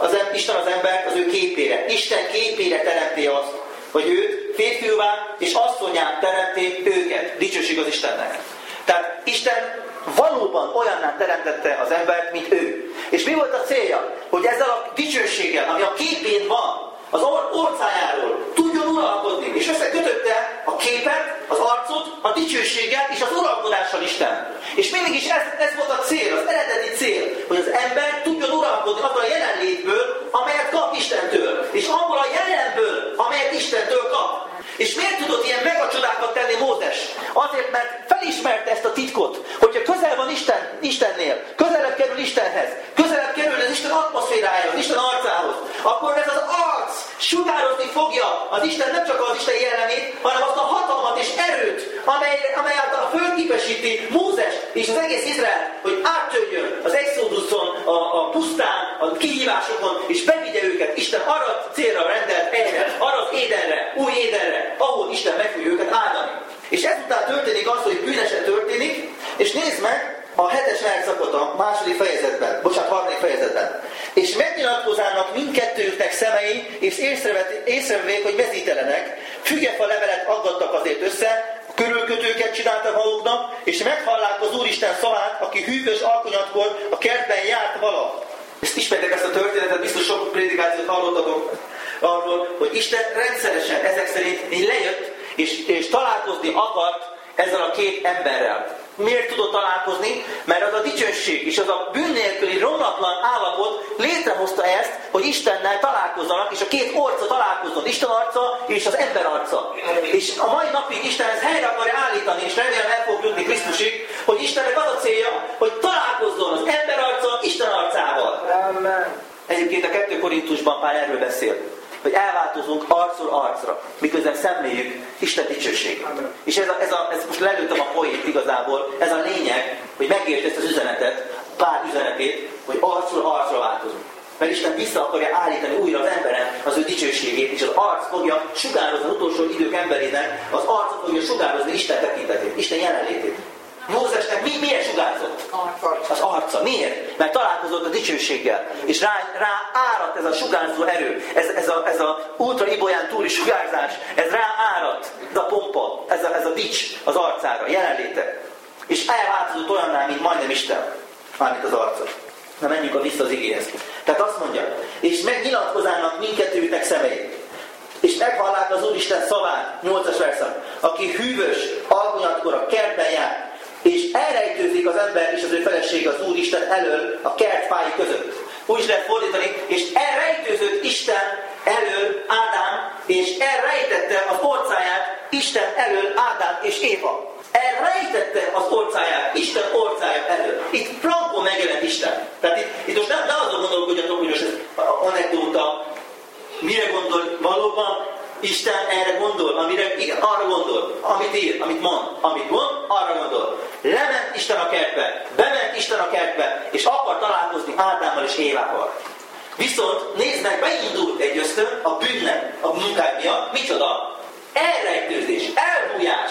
az, Isten az embert az ő képére. Isten képére teremti azt, hogy őt férfiúvá és asszonyá teremti őket. Dicsőség az Istennek. Tehát Isten valóban olyanná teremtette az embert, mint ő. És mi volt a célja? Hogy ezzel a dicsőséggel, ami a képén van, az or- orcájáról tudjon uralkodni. És összekötötte a képet, az arcot, a dicsőséggel és az uralkodással Isten. És mindig is ez, ez volt a cél, az eredeti cél, hogy az ember tudjon uralkodni abból a jelenlétből, amelyet kap Istentől. És abból a jelenből, amelyet Istentől kap. És miért tudott ilyen megacsodákat tenni Mózes? Azért, mert felismerte ezt a titkot, hogyha közel van Isten, Istennél, közelebb kerül Istenhez, közelebb kerül az Isten atmoszférájához, az Isten arcához, akkor ez az arc sugározni fogja az Isten, nem csak az Isten jelenét, hanem azt a hatalmat és erőt, amely, amely által fölképesíti Mózes és az egész Izrael, hogy áttörjön az Exoduson, a, a pusztán, a kihívásokon, és bevigye őket Isten arra a célra rendelt helyre, arra az édenre, új édenre, ahol Isten meg fogja őket áldani. És ezután történik az, hogy bűnesen történik, és nézd meg a hetes verszakot a második fejezetben, bocsánat, harmadik fejezetben. És megnyilatkozának mindkettőjüknek szemei, és észrevék, hogy mezítelenek, fügefa levelet aggattak azért össze, körülkötőket csináltak maguknak, és meghallák az Úristen szavát, aki hűvös alkonyatkor a kertben járt vala. Ezt ismertek ezt a történetet, biztos sok prédikációt hallottatok arról, hogy Isten rendszeresen ezek szerint így lejött, és, és találkozni akart ezzel a két emberrel. Miért tudott találkozni? Mert az a dicsőség és az a bűn nélküli romlatlan állapot létrehozta ezt, hogy Istennel találkozzanak, és a két arca találkozzon, Isten arca és az ember arca. És a mai napig Isten ezt helyre akarja állítani, és remélem el fog jutni Krisztusig, hogy Istennek az a célja, hogy találkozzon az ember arca Isten arcával. Amen. Egyébként a kettő Korintusban Pál erről beszél, hogy elváltozunk arcról arcra, miközben szemléljük Isten dicsőségét. És ez, a, ez, a, ez most lelőttem a poént igazából, ez a lényeg, hogy megértsd ezt az üzenetet, Pál üzenetét, hogy arcról arcra változunk. Mert Isten vissza akarja állítani újra az emberen az ő dicsőségét, és az arc fogja sugározni az utolsó idők emberének, az arc fogja sugározni Isten tekintetét, Isten jelenlétét. Mózesnek mi, miért sugárzott? Az arca. Miért? Mert találkozott a dicsőséggel. És rá, rá áradt ez a sugárzó erő. Ez, ez a, ez a ultra ibolyán túli sugárzás. Ez rá áradt. Ez a pompa. Ez a, ez a dics az arcára. Jelenléte. És elváltozott olyanná, mint majdnem Isten. Mármint az arca. Na menjünk a vissza az igéhez. Tehát azt mondja. És megnyilatkozának mindkettőjüknek szemei. És meghallák az Úristen szavát. nyolcas verszak. Aki hűvös, alkonyatkor a kertben jár. És elrejtőzik az ember és az ő felesége az Úristen elől a kertfái között. Úgy is lehet fordítani, és elrejtőzött Isten elől Ádám, és elrejtette az orcáját Isten elől Ádám és Éva. Elrejtette az orcáját Isten orcája elől. Itt frankon megjelent Isten. Tehát itt, itt most nem, nem azon gondolkodjatok, hogy most ez anekdóta, mire gondol valóban, Isten erre gondol, amire, igen, arra gondol, amit ír, amit mond, amit mond, arra gondol. Lement Isten a kertbe, bement Isten a kertbe, és akar találkozni Ádámmal és Évával. Viszont nézd meg, beindult egy ösztön a bűnnek, a munkák miatt, micsoda? Elrejtőzés, elbújás,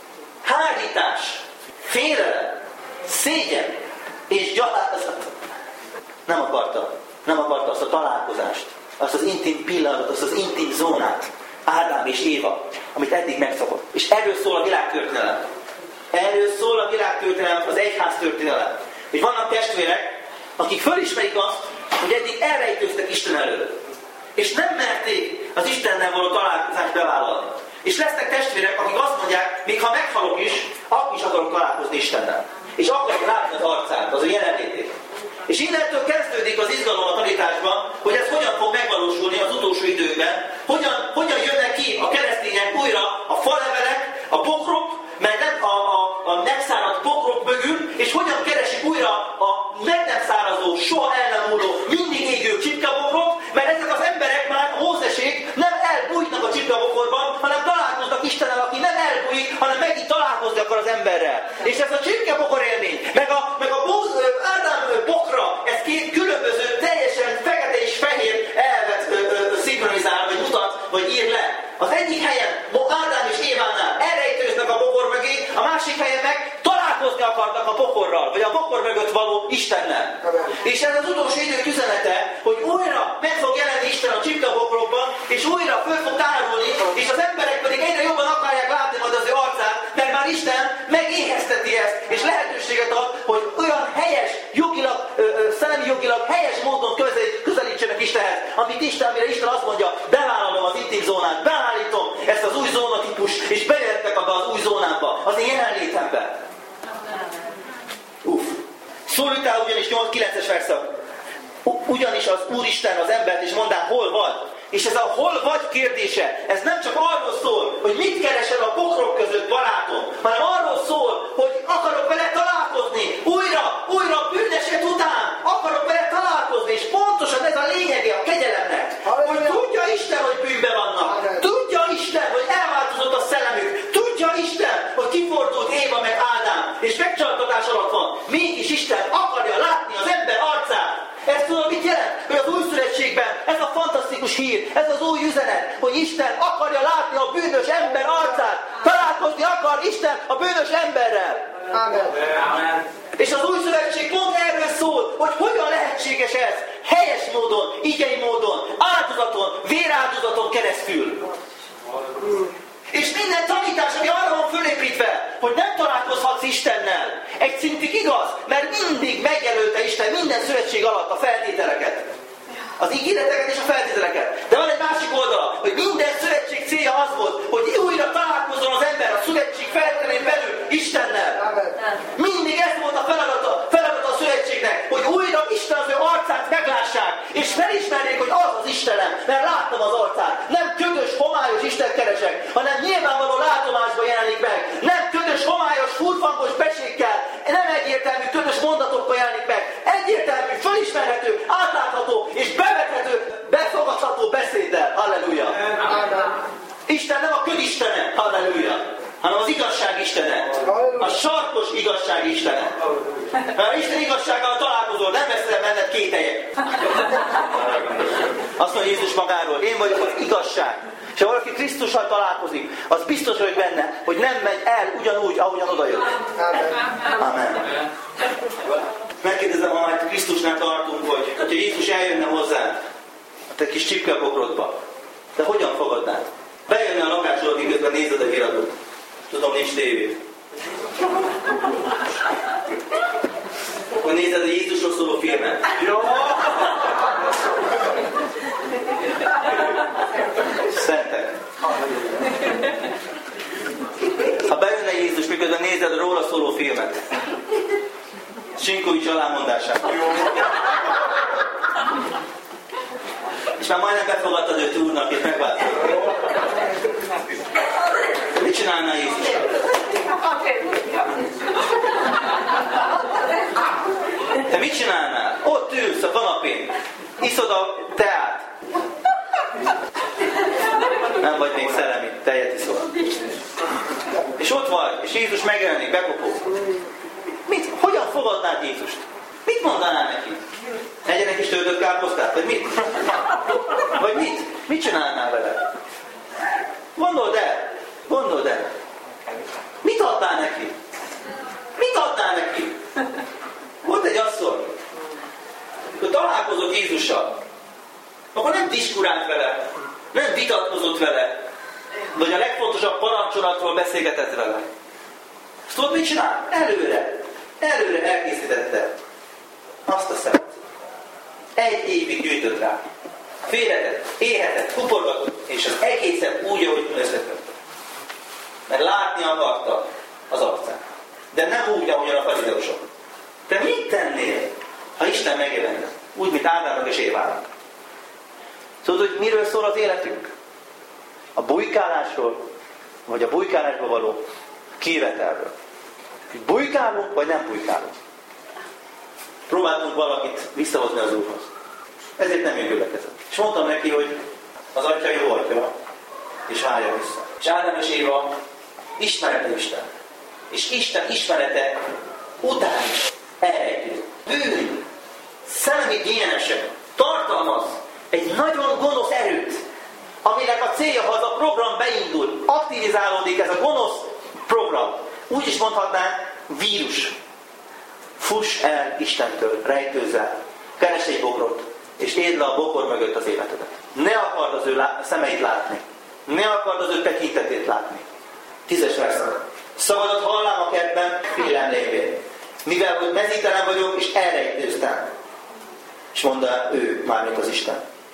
hárítás, félelem, szégyen és gyalázat. Nem akarta, nem akarta azt a találkozást, azt az intim pillanatot, azt az intim zónát. Ádám és Éva, amit eddig megszokott. És erről szól a világtörténelem. Erről szól a világtörténelem, az egyház történelem. Hogy vannak testvérek, akik fölismerik azt, hogy eddig elrejtőztek Isten elől. És nem merték az Istennel való találkozást bevállalni. És lesznek testvérek, akik azt mondják, még ha meghalok is, akkor is akarok találkozni Istennel. És akarok látni az arcát, az ő jelenlétét. És innentől kezdődik az izgalom a tanításban, hogy ez hogyan fog megvalósulni az utolsó időkben, hogyan, hogyan jönnek ki a keresztények újra a falevelek, a bokrok, meg nem, a, a, a megszáradt bokrok mögül, és hogyan keresik újra a meg nem szárazó, soha el nem múló, mindig égő csipkabokrok, mert ezek az emberek már Mózesék nem elbújnak a csipkabokorban, hanem találkoznak Istennel, aki nem elbújik, hanem megint találkozni akar az emberrel. És ez a csipkabokor élmény, meg a, meg a Móz, Ádám bokra, ez két különböző, teljesen fekete és fehér elvet ö, ö, szinkronizál, vagy mutat, vagy ír le. Az egyik helyen Ádám és Évánál elrejtőznek a bokor mögé, a másik helyen meg találkozni akarnak a bokorral, vagy a bokor mögött való Istennel. És ez az utolsó idők üzenete, hogy újra meg amit Isten, amire Isten azt mondja, bevállalom az intim zónát, beállítom ezt az új zónatípust, és bejöttek abba az új zónába, az én jelenlétembe. Uff. Szólítál ugyanis nyolc kilences verszak. Ugyanis az Úristen az embert is mondán, hol vagy? És ez a hol vagy kérdése, ez nem csak arról szól, hogy mit keresel a pokrok között, barátom, hanem arról szól, hogy akarok vele találkozni, újra, újra a bűneset után akarok vele találkozni, és pontosan ez a lényege a kegyelemnek, hogy tudja Isten, hogy bűnben vannak, tudja Isten, hogy elváltozott a szellemük, tudja Isten, hogy kifordult Éva meg Ádám, és megcsalkodás alatt van, mégis Isten akarja látni az ember arcát. Ez tudod, mit jelent? Hogy az új szövetségben ez a fantasztikus hír, ez az új üzenet, hogy Isten akarja látni a bűnös ember arcát. Találkozni akar Isten a bűnös emberrel. Amen. Amen. És az új szövetség pont erről szól, hogy hogyan lehetséges ez. Helyes módon, igei módon, áldozaton, véráldozaton keresztül. És minden tanítás, ami arra van fölépítve, hogy nem találkozhatsz Istennel. Egy szintig igaz, mert mindig megjelölte Isten minden szövetség alatt a feltételeket. Az ígéreteket és a feltételeket. De van egy másik oldala, hogy minden szövetség célja az volt, hogy újra találkozzon az ember a szövetség feltételén belül Istennel. Mindig ez volt a feladata, feladata a szövetségnek, hogy újra Isten az ő arcát meglássák, és felismerjék, hogy az az Istenem, mert láttam az arcát. Nem ködös, homályos Isten keresek, hanem nyilvánvaló látomásban jelenik meg. Nem ködös, homályos, furfangos beségkel, nem egyértelmű, ködös mondatokkal jelenik meg. Egyértelmű, felismerhető, átlátható és bevethető, befogadható beszéddel. Halleluja! Isten nem a ködistene, halleluja, hanem az igazság istene. A sarkos igazság istene. Mert Isten igazsággal találkozol, nem messze menned kételyek. Azt mondja Jézus magáról, én vagyok az igazság. És ha valaki Krisztussal találkozik, az biztos vagyok benne, hogy nem megy el ugyanúgy, ahogyan odajött. Amen. Megkérdezem, ha majd Krisztusnál tartunk, hogy hogyha Jézus eljönne hozzád, te kis csipke a pokrodba, de hogyan fogadnád? Bejönne a lakásodba, miközben nézed a híradót. Tudom, nincs tévé. Akkor nézed a Jézusról szóló filmet. Jó! Szentek. Ha bejönne Jézus, miközben nézed a róla szóló filmet. Sinkovics alámondását. És már majdnem befogadtad őt úrnak, és megváltad. Mit csinálnál Jézus? Te mit csinálnál? Ott ülsz a kanapén, iszod a teát. Nem vagy még szellemi, tejet iszol. És ott vagy, és Jézus megjelenik, bekopog. Mit? Hogyan fogadnád Jézust? Mit mondanál neki? Egyenek is töltött káposztát? Vagy mit? Vagy mit? Mit csinálnál vele? Gondold el! Gondold el! Mit adnál neki? Mit adnál neki? Volt egy asszony, amikor találkozott Jézussal, akkor nem diskurált vele, nem vitatkozott vele, vagy a legfontosabb parancsolatról beszélgetett vele. Azt tudod, mit csinál? Előre, előre elkészítette azt a szemet. Egy évig gyűjtött rá. Félhetett, éhetett, kuporgatott, és az egészet úgy, ahogy összetett. Mert látni akarta az arcát. De nem úgy, ahogyan a farizeusok. Te mit tennél, ha Isten megjelenne? Úgy, mint Ádámnak és Évának. Tudod, hogy miről szól az életünk? A bujkálásról, vagy a bujkálásba való kivetelről. Bujkálunk, vagy nem bujkálunk? Próbáltunk valakit visszahozni az Úrhoz. Ezért nem jön gyülekezet. És mondtam neki, hogy az atya jó atya, és várja vissza. És Ádám és Éva ismerete Isten. És Isten ismerete után is elrejtő. Bűn, szellemi génesek tartalmaz egy nagyon gonosz erőt, aminek a célja, ha az a program beindul, aktivizálódik ez a gonosz program. Úgy is mondhatnánk, vírus. Fuss el Istentől, rejtőzz el, keresd egy bokrot, és éld le a bokor mögött az életedet. Ne akard az ő lá- szemeit látni. Ne akard az ő tekintetét látni. Tízes vers. Szabadat hallám a kertben, félelem lévén. Mivel hogy mezítelen vagyok, és elrejtőztem. És mondta ő, mármint az Isten.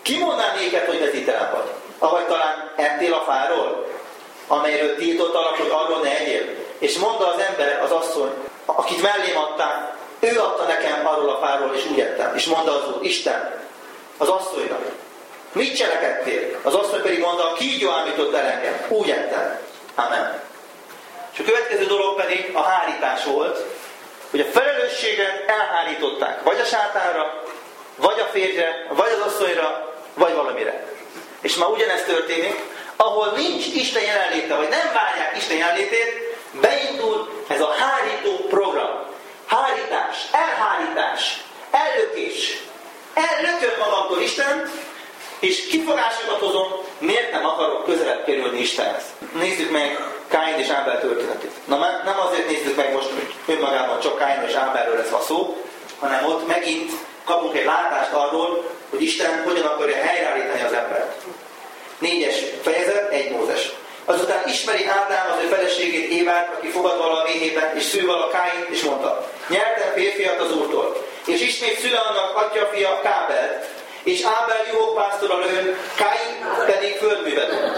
Ki mondaná néked, hogy vezítelen vagy? Avagy talán ettél a fáról, amelyről tiltottalak, hogy arról ne egyél. És mondta az ember, az asszony, akit mellém adták, ő adta nekem arról a fáról, és úgy ettem. És mondta az Úr, Isten, az asszonynak, mit cselekedtél? Az asszony pedig mondta, a kígyó ámított el engem. Úgy ettem. Amen. És a következő dolog pedig a hárítás volt, hogy a felelősséget elhárították. Vagy a sátánra, vagy a férjre, vagy az asszonyra, vagy valamire. És ma ugyanezt történik, ahol nincs Isten jelenléte, vagy nem várják Isten jelenlétét, beindul ez a hárító program. Hárítás, elhárítás, ellökés. Ellököm magamtól Istent, és kifogásokat hozom, miért nem akarok közelebb kerülni Istenhez. Nézzük meg Káin és Ábel történetét. Na nem azért nézzük meg most, hogy önmagában csak Káin és Ábelről lesz a szó, hanem ott megint kapunk egy látást arról, hogy Isten hogyan akarja helyreállítani az embert. Négyes fejezet, egy Mózes. Azután ismeri Ádám az ő feleségét Évát, aki fogad vala a méhében, és szül vala Káint, és mondta, nyertem férfiat az Úrtól, és ismét szül annak atya fia Kábelt, és Ábel juhokpásztorral ön, Káin pedig földművelő.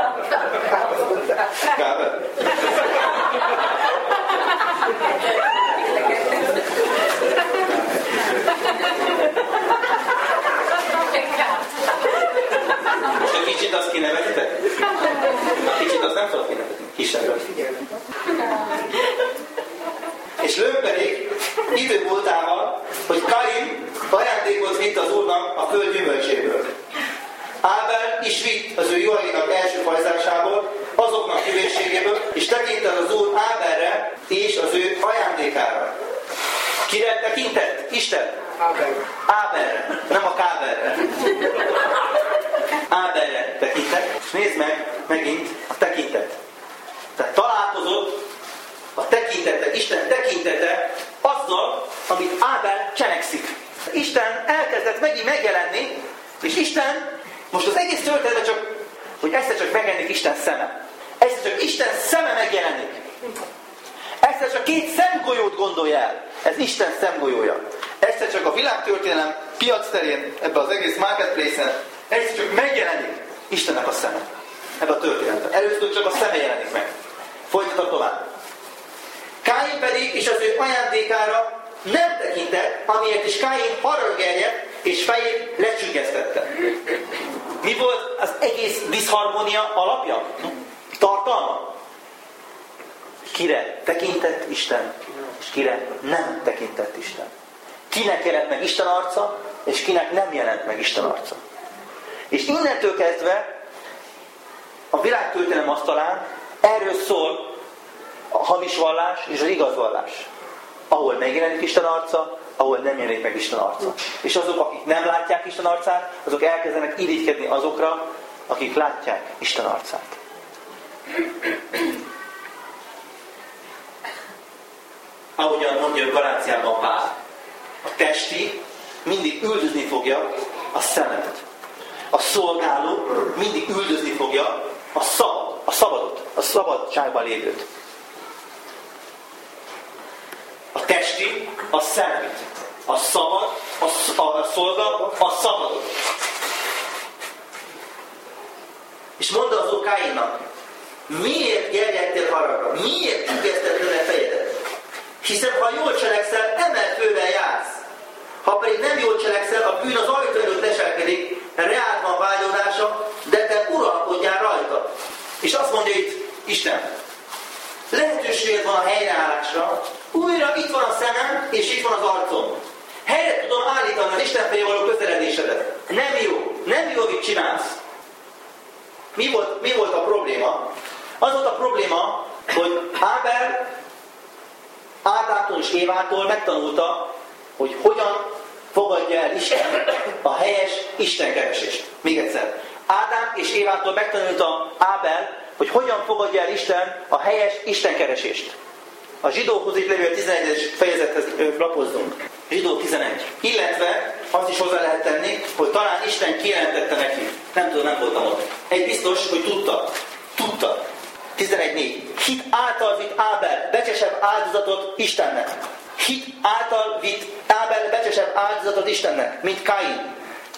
Kábel. Most a kicsit azt kinevetitek? A kicsit azt nem szabad kinevetni. Kisebbre figyelni. És lőn pedig idő múltával, hogy Káin ajándékot vitt az Úrnak a föld gyümölcséből. Ábel is vitt az ő juhainak első fajzásából, azoknak hűvésségéből, és tekintett az Úr Ábelre és az ő ajándékára. Kire tekintett? Isten? Ábelre, nem a Kábelre. Ábelre tekintett, és nézd meg megint a tekintet. Tehát találkozott a tekintete, Isten tekintete azzal, amit Ábel cselekszik. Isten elkezdett megint megjelenni, és Isten, most az egész történet csak, hogy egyszer csak megjelenik Isten szeme. Egyszer csak Isten szeme megjelenik. Egyszer csak két szemgolyót gondolja el. Ez Isten szemgolyója. Egyszer csak a világtörténelem piac terén, ebben az egész marketplace-en, egyszer csak megjelenik Istennek a szeme. Ebben a történetben. Először csak a szeme jelenik meg. Folytatom tovább. Káin pedig és az ő ajándékára nem tekintett, amiért is Káin haragba gerjedt, és fejét lecsüggesztette. Mi volt az egész diszharmónia alapja? Tartalma? Kire tekintett Isten, és kire nem tekintett Isten. Kinek jelent meg Isten arca, és kinek nem jelent meg Isten arca. És innentől kezdve a világtörténelem asztalán erről szól a hamis vallás és az igaz vallás. Ahol megjelenik Isten arca, ahol nem jelenik meg Isten arca. És azok, akik nem látják Isten arcát, azok elkezdenek irigykedni azokra, akik látják Isten arcát. Ahogyan mondja a Galáciában Pál, a testi mindig üldözni fogja a szemet. A szolgáló mindig üldözni fogja a szabad, a szabadot, a szabadságban lévőt. A testi a szemet, a szabad, a, a szolga a szabadot. És mondta az Úr Káinnak, miért gerjedtél haragra? Miért üggesztetted a fejedet? Hiszen ha jól cselekszel, emelt fővel jársz. Ha pedig nem jól cselekszel, a bűn az ajtó előtt leselkedik, reád van vágyódása, de te uralkodjál rajta. És azt mondja itt Isten, lehetőséged van a helyreállásra, újra itt van a szemem, és itt van az arcom. Helyre tudom állítani az Isten felé való közeledésedet. Nem jó, nem jó, amit csinálsz. Mi volt, mi volt a probléma? Az volt a probléma, hogy Ábel Ádámtól és Évától megtanulta, hogy hogyan fogadja el Isten a helyes istenkeresést. Még egyszer. Ádám és Évától megtanulta Ábel, hogy hogyan fogadja el Isten a helyes istenkeresést. A zsidókhoz itt levő tizenegyes fejezethez lapozzunk. Zsidó tizenegy. Illetve azt is hozzá lehet tenni, hogy talán Isten kijelentette neki. Nem tudom, nem voltam ott. Egy biztos, hogy tudta. Tudta. tizenegy négy. Hit által vitt Ábel becsesebb áldozatot Istennek. Hit által vitt Ábel becsesebb áldozatot Istennek, mint Káin.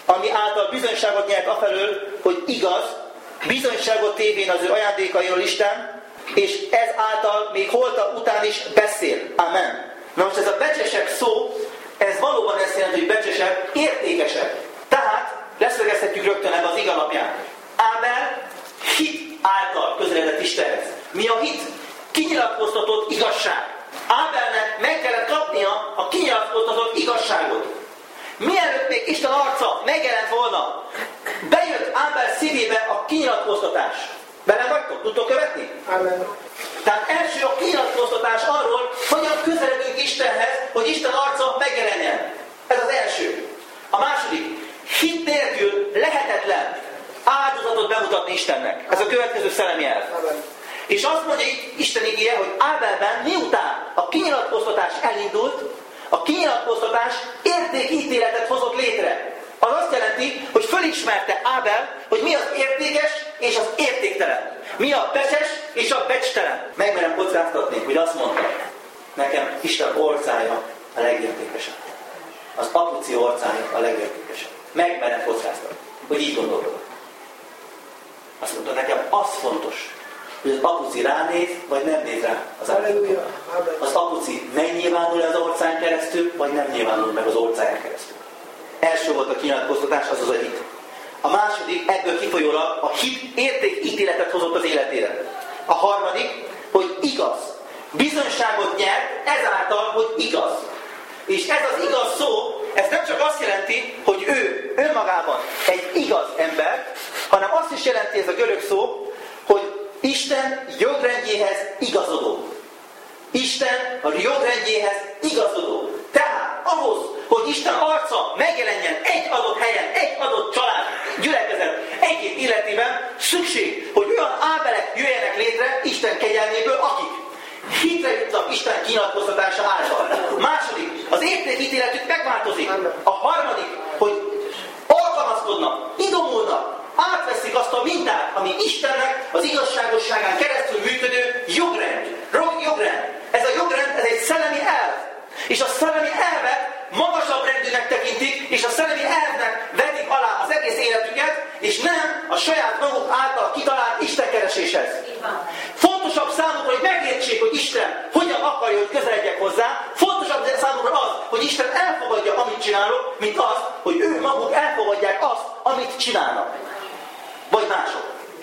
ami által bizonyságot nyert afelől, hogy igaz, bizonyságot tévén az ő ajándékairól Isten, és ez által még holta után is beszél. Amen. Na most ez a becsesebb szó, ez valóban ezt jelenti, hogy becsesebb, értékesebb. Tehát leszögezhetjük rögtön ebbe az ig alapján. Ábel hit által közeledett Istenhez. Mi a hit? Kinyilatkoztatott igazság. Ábelnek meg kellett kapnia a kinyilatkoztatott igazságot. Mielőtt még Isten arca megjelent volna, bejött Ábel szívébe a kinyilatkoztatás. Bele vagytok? Tudtok követni? Amen. Tehát első a kinyilatkoztatás arról, hogyan közeledünk Istenhez, hogy Isten arca megjelenjen. Ez az első. A második, hit nélkül lehetetlen áldozatot bemutatni Istennek. Ez a következő szellemi elv. Amen. És azt mondja itt Isten igéje, hogy Ábelben miután a kinyilatkoztatás elindult, a kinyilatkoztatás értékítéletet hozott létre. Az azt jelenti, hogy fölismerte Ábel, hogy mi az értékes és az értéktelen. Mi a becses és a becstelen. Megmerem kockáztatni, hogy azt mondta, nekem Isten orcája a legértékesebb. Az apuci orcája a legértékesebb. Megmerem kockáztatni, hogy így gondolkodok. Azt mondta, nekem az fontos, hogy az apuci ránéz, vagy nem néz rá az áldozatra. Az apuci megnyilvánul az orcán keresztül, vagy nem nyilvánul meg az orcáján keresztül. Első volt a kinyilatkoztatás, az az a hit. A második, ebből kifolyólag a hit értékítéletet hozott az életére. A harmadik, hogy igaz. Bizonyságot nyert ezáltal, hogy igaz. És ez az igaz szó, ez nem csak azt jelenti, hogy ő önmagában egy igaz ember, hanem azt is jelenti ez a görög szó, hogy Isten jogrendjéhez igazodó. Isten a jogrendjéhez igazodó. Tehát ahhoz, hogy Isten arca megjelenjen egy adott helyen, egy adott család, gyülekezet, egy-két életében, szükség, hogy olyan Ábelek jöjjenek létre Isten kegyelméből, akik hitre jutnak Isten kinyilatkoztatása által. Második, az értékítéletük megváltozik. A harmadik, hogy alkalmazkodnak, idomulnak, átveszik azt a mintát, ami Istennek az igazságosságán keresztül működő jogrend. Jogrend. Ez a jogrend, ez egy szellemi elv. És a szellemi elvet magasabb rendűnek tekintik, és a szellemi elvnek vetik alá az egész életüket, és nem a saját maguk által kitalált istenkereséshez. Fontosabb számukra, hogy megértsék, hogy Isten hogyan akarja, hogy közeledjek hozzá. Fontosabb számukra az, hogy Isten elfogadja, amit csinálok, mint az, hogy ő maguk elfogadják azt, amit csinálnak. Vagy mások.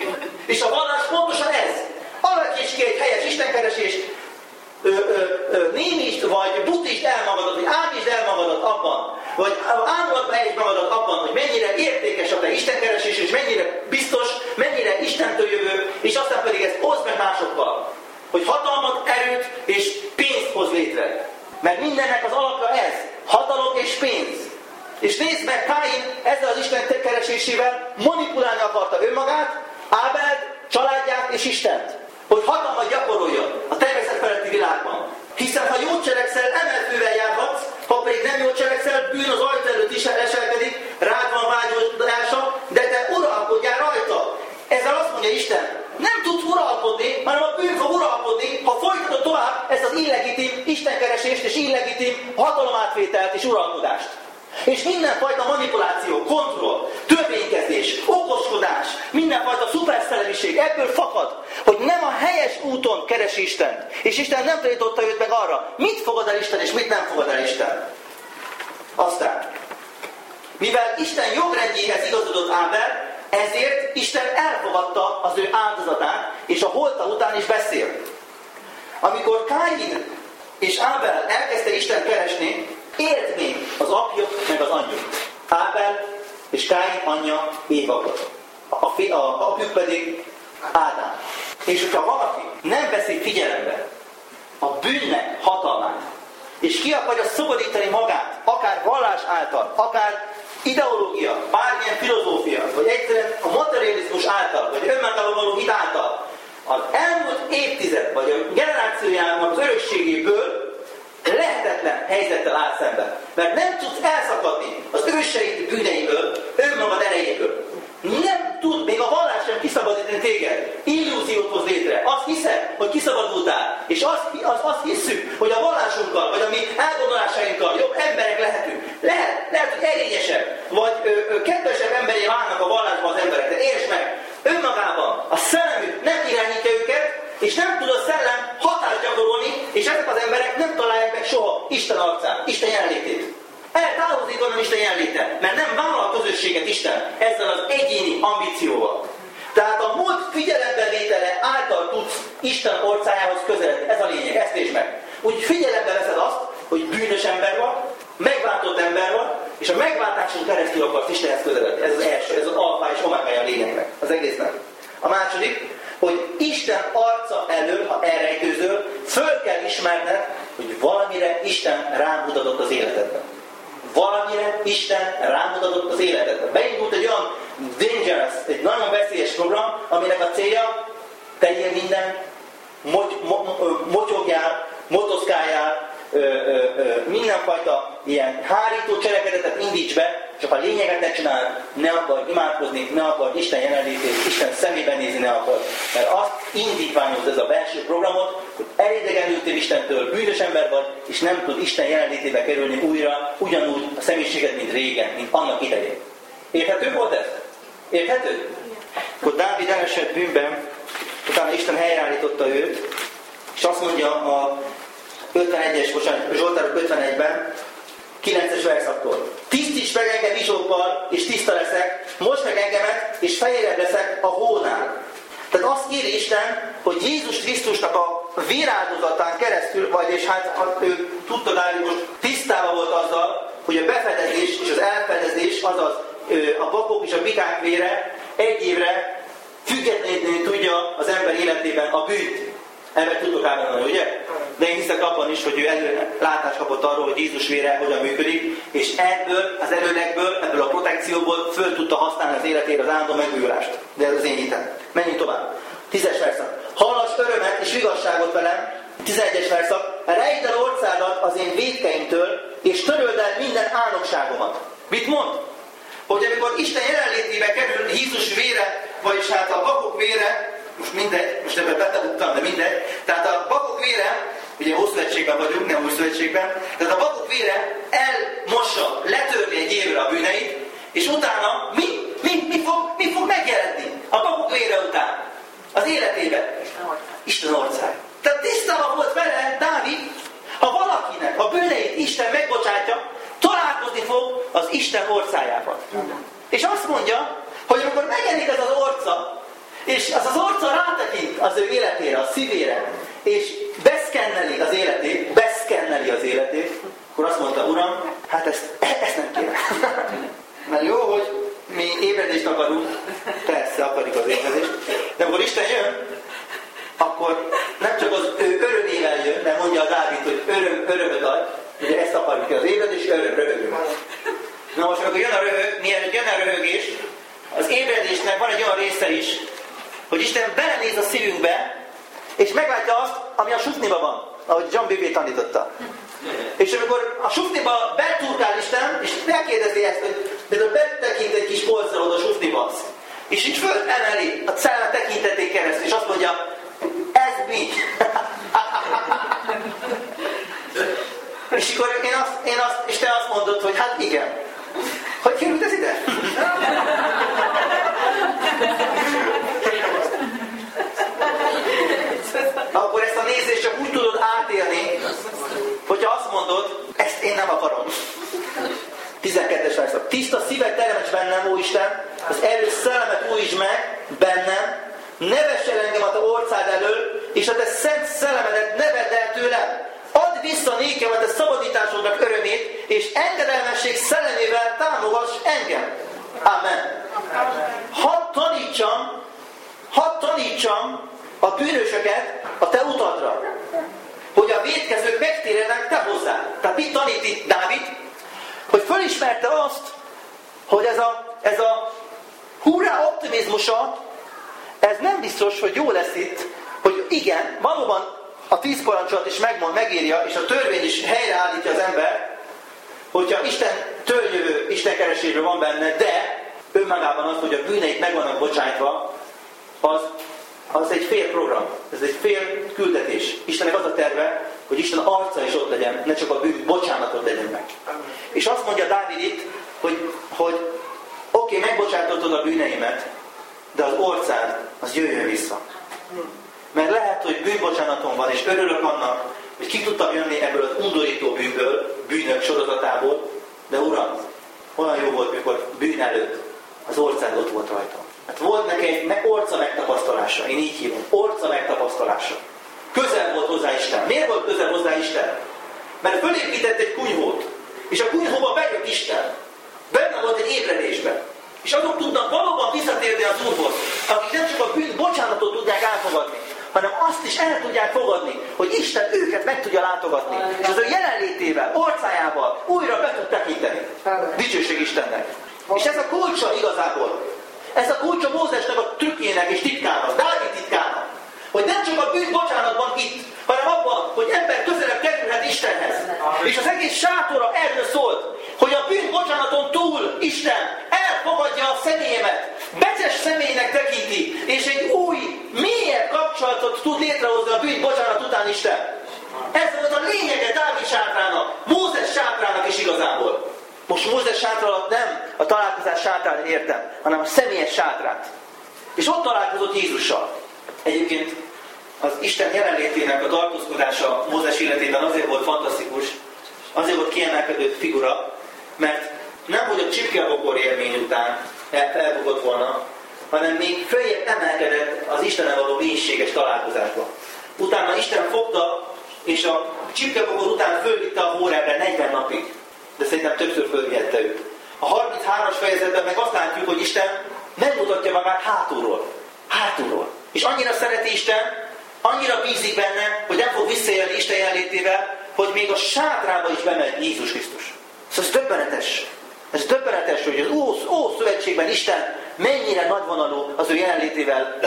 És a vallás pontosan ez. Alakíts ki egy helyes istenkeresést, Ö, ö, ö, némítsd, vagy buddhist el magadat, vagy ámítsd el magadat abban, vagy ámulod meg magadat abban, hogy mennyire értékes a te istenkeresés, és mennyire biztos, mennyire Istentől jövő, és aztán pedig ezt oszd meg másokkal. Hogy hatalmat, erőt és pénzt hoz létre. Mert mindennek az alapja ez. Hatalom és pénz. És nézd meg, Káin ezzel az Isten keresésével manipulálni akarta önmagát, Ábelt, családját és Istent. Hogy hatalmat gyakoroljon a természet feletti világban. Hiszen ha jót cselekszel, emelfővel járhatsz, ha pedig nem jót cselekszel, bűn az ajtó előtt is leselkedik, rád van vágyódása, de te uralkodjál rajta. Ezzel azt mondja Isten, nem tudsz uralkodni, hanem a bűn fog uralkodni, ha folytatod tovább ezt az illegitim istenkeresést és illegitim hatalomátvételt és uralkodást. És mindenfajta manipuláció, kontroll, törvénykezés, okoskodás, mindenfajta szuperszellemiség ebből fakad, hogy nem a helyes úton keresi Istent. És Isten nem tanította őt meg arra, mit fogad el Isten és mit nem fogad el Isten. Aztán, mivel Isten jogrendjéhez igazodott Ábel, ezért Isten elfogadta az ő áldozatát, és a holta után is beszél. Amikor Káin és Ábel elkezdte Istent keresni, élt még az apjuk meg az anyjuk. Ábel és Káin anyja Éva volt. A, fi, a apjuk pedig Ádám. És hogyha valaki nem veszi figyelembe a bűnnek hatalmát, és ki akarja szabadítani magát, akár vallás által, akár ideológia, bármilyen filozófia, vagy egyszerűen a materializmus által, vagy önmagában való hit által, az elmúlt évtized, vagy a generációjának az örökségéből lehetetlen helyzettel áll szemben. Mert nem tudsz elszakadni az őseid bűneiből, önmagad erejéből. Nem tud még a vallás sem kiszabadítani téged. Illúziót hoz létre. Azt hiszed, hogy kiszabadultál. És azt, azt, azt hiszük, hogy a vallásunkkal, vagy a mi elgondolásainkkal jobb emberek lehetünk. Lehet, lehet hogy erényesebb, vagy ö, ö, van Isten jelenléte, mert nem vállal közösséget Isten ezzel az egyéni ambícióval. Tehát a múlt figyelembevétele által tudsz Isten orcájához közeledni. Ez a lényeg, ezt értsd meg. Úgy figyelembe veszed azt, hogy bűnös ember vagy, megváltott ember vagy, és a megváltáson keresztül akarsz Istenhez közeledni. Ez az első, ez az alfá és omegája a lényegnek, az egésznek. A második, hogy Isten arca elől, ha elrejtőzöl, föl kell ismerned, hogy valamire Isten rámutatott az életedben. Valamire Isten rámutatott az életedben. Beindult egy olyan dangerous, egy nagyon veszélyes program, aminek a célja, tegyél minden, moty, mo, motyogjál, motoszkáljál, ö, ö, ö, mindenfajta ilyen hárító cselekedetet indíts be, csak a lényeget ne csináld, ne akar imádkozni, ne akar Isten jelenlétét, Isten szemébe nézni ne akar. Mert azt indítványoz ez a belső programot, hogy elidegenültél Istentől, bűnös ember vagy, és nem tud Isten jelenlétébe kerülni újra, ugyanúgy a személyiséged, mint régen, mint annak idején. Érthető volt ez? Érthető? Akkor Dávid elesett bűnben, utána Isten helyreállította őt, és azt mondja a ötvenegyes, bocsánat, Zsoltárok ötvenegyben, kilences verszaktól. Tisztíts meg engem izsóppal, és tiszta leszek, most meg engemet, és fehérebb leszek a hónál. Tehát azt kéri Isten, hogy Jézus Krisztusnak a véráldozatán keresztül, vagyis hát ő tudta, hogy most tisztában volt azzal, hogy a befedezés és az elfedezés, azaz a bakok és a bikák vére egy évre függetleníteni tudja az ember életében a bűnt. Ebben tudok állani, ugye? De én hiszek abban is, hogy ő előlátást kapott arról, hogy Jézus vére hogyan működik, és ebből, az előlegből, ebből a protekcióból föl tudta használni az életére az állandó megújulást. De ez az én hitem. Menjünk tovább. Tízes verszak. Hallass örömet és igazságot velem. Tizenegyes verszak. Rejtsd el orcádat az én vétkeimtől, és töröld el minden álnokságomat. Mit mond? Hogy amikor Isten jelenlétébe kerül Jézus vére, vagyis hát a bakok vére, most mindegy, most ebben betebuktam, de mindegy. Tehát a bakok vére, ugye Ószövetségben vagyunk, nem Újszövetségben, tehát a bakok vére elmossa, letörli egy évre a bűneit, és utána mi, mi, mi, fog, mi fog megjelenni a bakok vére után? Az életében. Isten orcája. Tehát tisztában volt vele Dávid, ha valakinek a bűneit Isten megbocsátja, találkozni fog az Isten orcájával. És azt mondja, hogy amikor megjelenik ez az orca, és az az orca rátekint az ő életére, a szívére, és beszkenneli az életét, beszkenneli az életét, akkor azt mondta, Uram, hát ezt, ezt nem kéne. Mert jó, hogy mi ébredést akarunk, persze akarjuk az ébredést, de amikor Isten jön, akkor nem csak az ő örömével jön, de mondja a Dávid, hogy öröm, örömöt ad, ugye ezt akarjuk, az ébredés, öröm, röhögünk. Na most, amikor jön a röhög, mielőtt jön a röhögés, az ébredésnek van egy olyan része is, hogy Isten belenéz a szívünkbe, és meglátja azt, ami a sufniba van, ahogy John Bibé tanította. És amikor a sufniba beturkál Isten, és megkérdezi ezt, hogy például betekint egy kis polccal oda a sufniba, és így fölemeli a szellem tekintetén keresztül, és azt mondja, ez mi? És akkor én azt, én azt, és te azt mondod, hogy hát igen. Hogy került ez ide? Akkor ezt a nézést csak úgy tudod átélni, hogyha azt mondod, ezt én nem akarom. tizenkettes verszak. Tiszta szívet teremts bennem, ó Isten, az erős szellemet újítsd meg bennem, ne vess el engem a te orcád elől, és a te szent szellemedet ne vedd el tőlem. Add vissza nékem a te szabadításodnak örömét, és engedelmesség szellemével támogass engem. Amen. Hadd tanítsam, hadd tanítsam a bűnösöket a te utadra, hogy a vétkezők megtérjenek te hozzá. Tehát mit tanít itt Dávid? Hogy fölismerte azt, hogy ez a, ez a hurrá optimizmusa, ez nem biztos, hogy jó lesz itt, hogy igen, valóban a tíz parancsolat is megmond, megírja, és a törvény is helyreállítja az ember, hogyha Isten tőlejövő istenkeresésről van benne, de önmagában az, hogy a bűneit meg vannak bocsájtva, az, az egy fél program, ez egy fél küldetés. Istennek az a terve, hogy Isten arca is ott legyen, ne csak a bűn bocsánatot legyen meg. És azt mondja Dávid itt, hogy, hogy oké, okay, megbocsátottad a bűneimet, de az orcád, az jöjjön vissza. Mert lehet, hogy bűnbocsánatom van, és örülök annak, hogy ki tudtam jönni ebből az undorító bűnből, bűnök sorozatából, de Uram, olyan jó volt, mikor bűn előtt az orcád ott volt rajta. Hát volt neki egy orca megtapasztalása, én így hívom, orca megtapasztalása. Közel volt hozzá Isten. Miért volt közel hozzá Isten? Mert fölépített egy kunyhót, és a kunyhóba bejött Isten. Benne volt egy ébredésben. És azok tudnak valóban visszatérni az Úrhoz, akik nem csak a bűn bocsánatot tudják elfogadni, hanem azt is el tudják fogadni, hogy Isten őket meg tudja látogatni. És az ő jelenlétével, orcájával újra be tud tekinteni. Dicsőség Istennek. És ez a kulcsa igazából. Ez a kulcsa Mózesnek a trükkjének és titkának, Dávid titkának. Hogy nem csak a bűn bocsánatban itt, hanem abban, hogy ember közelebb kerülhet Istenhez. És az egész sátora erről szólt, hogy a bűn bocsánaton túl Isten elfogadja a személyemet, becses személynek tekinti, és egy új, mélyebb kapcsolatot tud létrehozni a bűn bocsánat után Isten. Ez volt a lényege Dávid sátrának, Mózes sátrának is igazából. Most Mózes sátra alatt nem a találkozás sátrát értem, hanem a személyes sátrát. És ott találkozott Jézussal. Egyébként az Isten jelenlétének a tartózkodása Mózes életében azért volt fantasztikus, azért volt kiemelkedő figura, mert nem hogy a csipkebokor élmény után elbukott volna, hanem még följebb emelkedett az Istennel való mélységes találkozásba. Utána Isten fogta, és a csipkebokor után fölvitte a Hórebre negyven napig. De szerintem többször fölvihette őt. A harminchármas fejezetben meg azt látjuk, hogy Isten megmutatja magát hátulról. Hátulról. És annyira szereti Isten, annyira bízik benne, hogy nem fog visszaélni Isten jelenlétével, hogy még a sátrába is bemegy Jézus Krisztus. Szóval ez döbbenetes. Ez döbbenetes, hogy az Ó, Ó Szövetségben Isten mennyire nagyvonalú az ő jelenlétével,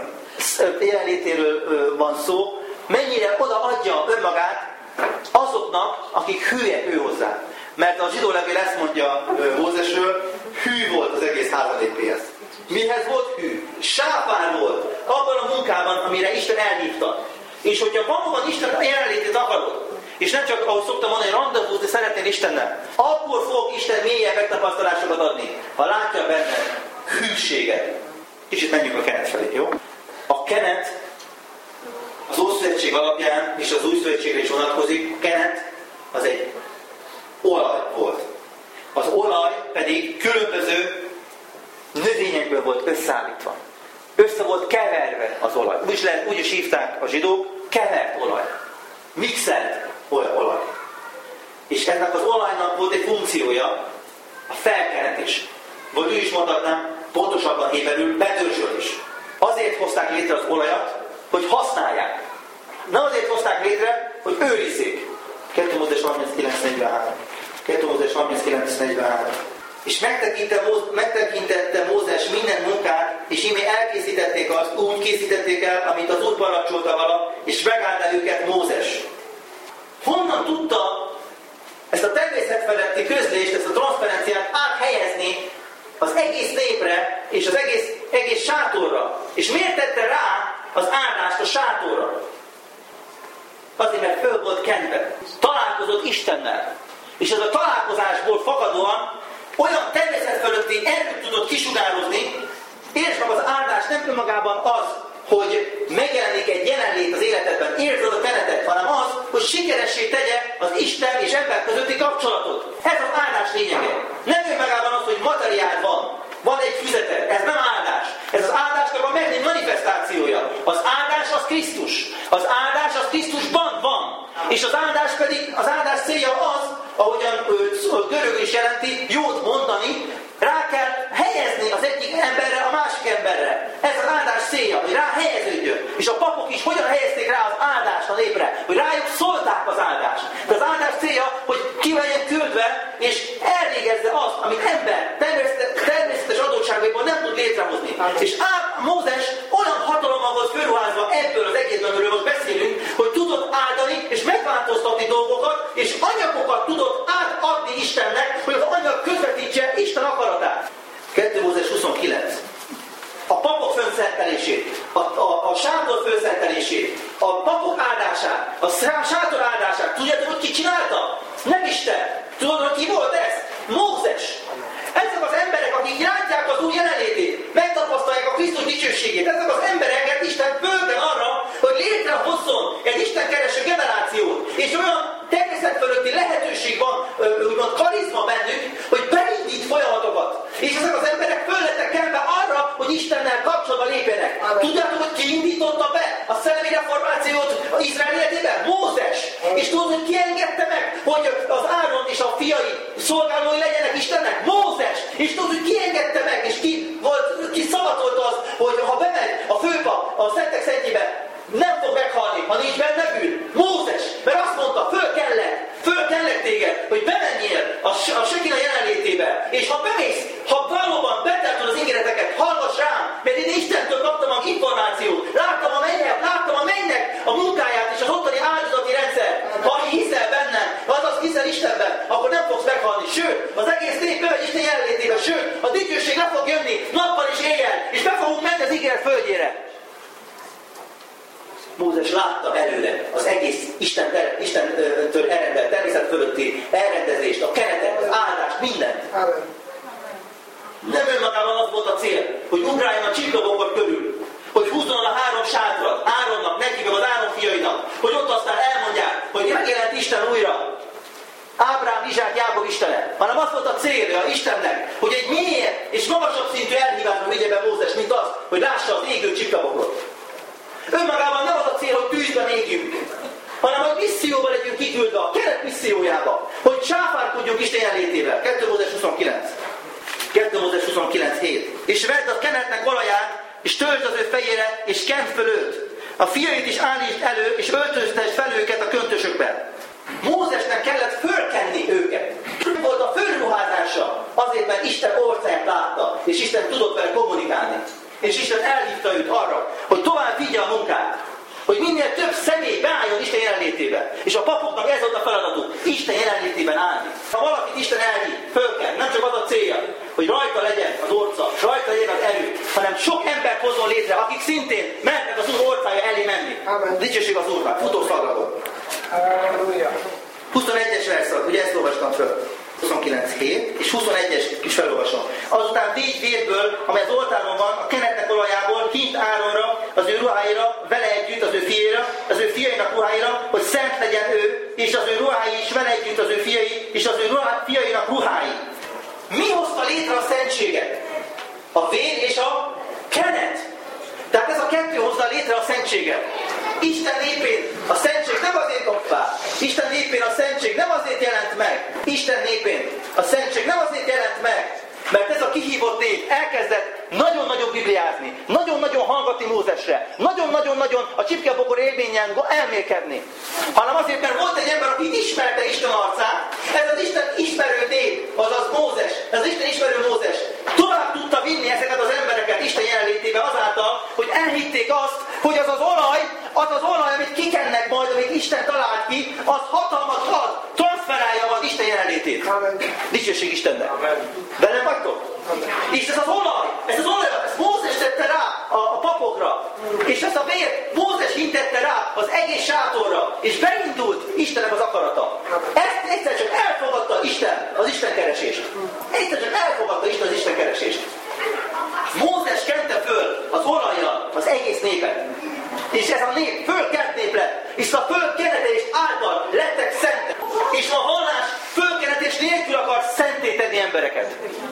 jelenlétéről van szó, mennyire odaadja önmagát azoknak, akik hűek ő hozzá. Mert a zsidó levél ezt mondja Mózesről, hű volt az egész házanépéhez. Mihez volt hű? Sápár volt abban a munkában, amire Isten elhívta. És hogyha valóban Isten jelenlétét akarod, és nem csak, ahogy szoktam mondani, randevúzni szeretnél Istennel, akkor fog Isten mélyebb megtapasztalásokat adni, ha látja benned hűséget. Kicsit menjünk a kenet felé, jó? A kenet az Ószövetség alapján, és az Új Szövetségre is vonatkozik, a kenet az egy olaj volt. Az olaj pedig különböző növényekből volt összeállítva. Össze volt keverve az olaj. Úgy is, lehet, úgy is hívták a zsidók, kevert olaj. Mixelt olaj. És ennek az olajnak volt egy funkciója, a felkeretés. Vagy úgy is mondhatnám, pontosabban héberül, betörzsölés. Azért hozták létre az olajat, hogy használják. Nem azért hozták létre, hogy őrizzék. kettő Mózes harminckilenc negyvenhárom. kettő Mózes harminckilenc negyvenhárom. És megtekintette Mózes minden munkát, és íme elkészítették azt, úgy készítették el, amit az Úr parancsolta vala, és megállta őket Mózes. Honnan tudta ezt a természet feletti közlést, ezt a transzparenciát áthelyezni az egész népre, és az egész, egész sátorra? És miért tette rá az áldást a sátorra? Azért, mert föl volt kenve. Találkozott Istennel. És ez a találkozásból fakadóan olyan természet fölötti erőt tudott kisugározni, értsd meg, az áldás nem önmagában az, hogy megjelenik egy jelenlét az életedben, érzed a kenetet, hanem az, hogy sikeressé tegye az Isten és ember közötti kapcsolatot. Ez az áldás lényege. Nem önmagában az, hogy materiál van, van egy füzeted, ez nem áldás. Ez az áldásnak a megnél manifestációja. Az áldás az Krisztus. Az áldás az Krisztusban van. És az áldás pedig, az áldás célja az, ahogyan görögül is jelenti, jót mondani, rá kell helyezni az egyik emberre a másik emberre. Ez az áldás célja, hogy rá helyeződjön. És a papok is hogyan helyezték rá az áldást a népre, hogy rájuk szólták az áldást. De az áldás célja, hogy ki legyen küldve, és elvégezze azt, amit ember természetes adottságaiból nem tud létrehozni. És ám Mózes olyan hatalommal volt fölruházva ebből az egészben, amiről most beszélünk, hogy tudott áldani és megváltoztatni dolgokat, és anyagokat tudott átadni Istennek, hogy az anyag közvetítse Isten akaratát. kettő Mózes huszonkilenc. A papok fönszentelését, a, a, a sátor fönszentelését, a papok áldását, a sátor áldását, tudjátok, hogy ki csinálta? Nem Isten. Tudod, hogy ki volt ez? Mózes. Ezek az emberek, akik látják az Úr jelenlétét, megtapasztalják a Krisztus dicsőségét, ezek az embereket Isten fölkel arra, hogy létrehozzon egy Isten kereső generációt, és olyan természet fölötti lehetőség van, úgymond karizma bennük, hogy beindít életében? Mózes! És tudod, hogy ki engedte meg, hogy az Áron és a fiai szolgálói legyenek Istennek? Mózes! És tudod, hogy ki engedte meg, és ki, volt, ki szavatolta az, hogy ha bemegy a főpap a Szentek Szentjébe, nem fog meghalni, ha nincs benne bűn. Mózes! Mert azt mondta, föl kellett, föl kellett téged, hogy bemenjél a, a Sekina jelenlétébe. És ha bemész, ha valóban betartod az ígéreteket, hallgass rám, mert én Istentől kaptam az információt. Láttam a mennyek, láttam a mennyek a munkáját és az ottani áldozati rendszer. Ha hiszel benne, azaz hiszel Istenben, akkor nem fogsz meghalni. Sőt, az egész nép bemegy Isten jelenlétébe. Sőt, a dicsőség le fog jönni nappal és éjjel, és be fogunk menni az ígéret földjére. Mózes látta előre az egész Isten, Istentől elrendelt, természet fölötti elrendezést, a keretet, az áldást, mindent. Nem önmagában az volt a cél, hogy ugráljon a csíkobokor körül, hogy húzzon a három sátrat, Áronnak, neki meg az Áron fiainak, hogy ott aztán elmondják, hogy megjelent Isten újra. Ábrám, Izsák, Jákob Istene. Hanem az volt a célja Istennek, hogy egy mélyebb és magasabb szintű elhívásra vigye be Mózes, mint az, hogy lássa az égő csíkobokot. Önmagában nem az a cél, hogy tűzben égjünk, hanem hogy misszióban legyünk kiküldve, a keret missziójába, hogy sáfárkodjunk Isten jelenlétével. kettő Mózes huszonkilenc. kettő Mózes huszonkilenc hét. És vedd a kenetnek olaját, és töltsd az ő fejére, és kent föl őt. A fiait is állítsd elő, és öltöztesd fel őket a köntösökben. Mózesnek kellett fölkenni őket. Nem volt a fölruházása, azért, mert Isten orcáját látta, és Isten tudott vele kommunikálni. És Isten elhívta őt arra, hogy tovább vigye a munkát. Hogy minél több személy beálljon Isten jelenlétébe. És a papoknak ez volt a feladatuk, Isten jelenlétében állni. Ha valakit Isten elhív, föl kell. Nem csak az a célja, hogy rajta legyen az orca, rajta legyen az erő, hanem sok embert hozzon létre, akik szintén mennek az Úr orcája elé menni. Amen. Dicsőség az Úrnak, futószaglakon. huszonegyes verszak, ugye ezt olvastam föl. huszonkilenc hét, és huszonegyes is felolvasom. Azután végy vérből, amely az oltáron van, a kenetnek olajából hint Áronra, az ő ruháira, vele együtt az ő fiaira, az ő fiainak ruháira, hogy szent legyen ő, és az ő ruhái is vele együtt az ő fiai, és az ő ruhá, fiainak ruhái. Mi hozta létre a szentséget? A vér és a kenet. Tehát ez a kettő hozza létre a szentséget. Isten népén a szentség nem azért kapta. Isten népén a szentség nem azért jelent meg. Isten népén a szentség nem azért jelent meg, mert ez a kihívott nép elkezdett nagyon-nagyon bibliázni, nagyon-nagyon hallgatni Mózesre, nagyon-nagyon-nagyon a csipkebokor élményen elmélkedni. Hanem azért, mert volt egy ember, aki ismerte Isten arcát, ez az Isten ismerő nép, azaz Mózes, ez az Isten ismerő Mózes tovább tudta vinni ezeket az embereket Isten jelenlétébe azáltal, hogy elhitték azt, hogy az az olaj, az az olaj, amit kikennek majd, amit Isten talált ki, az hatalmat ad, transferálja az Isten jelenlétét. Amen. Dicsőség Istennek. Velem vagytok? Amen. És ez az olaj, ez az olaj, ezt Mózes tette rá a, a papokra. És ezt a vért Mózes hintette rá az egész sátorra. És beindult Istennek az akarata. Ezt egyszer csak elfogadta Isten az Isten keresést. Egyszer csak elfogadta Isten az Isten keresést. Mózes kente föl az olajjal az egész népet. És ez a nép fölkent nép lett. És a fölkenetés által lettek szentek. És a vallás fölkenetés nélkül akar szenté tenni embereket.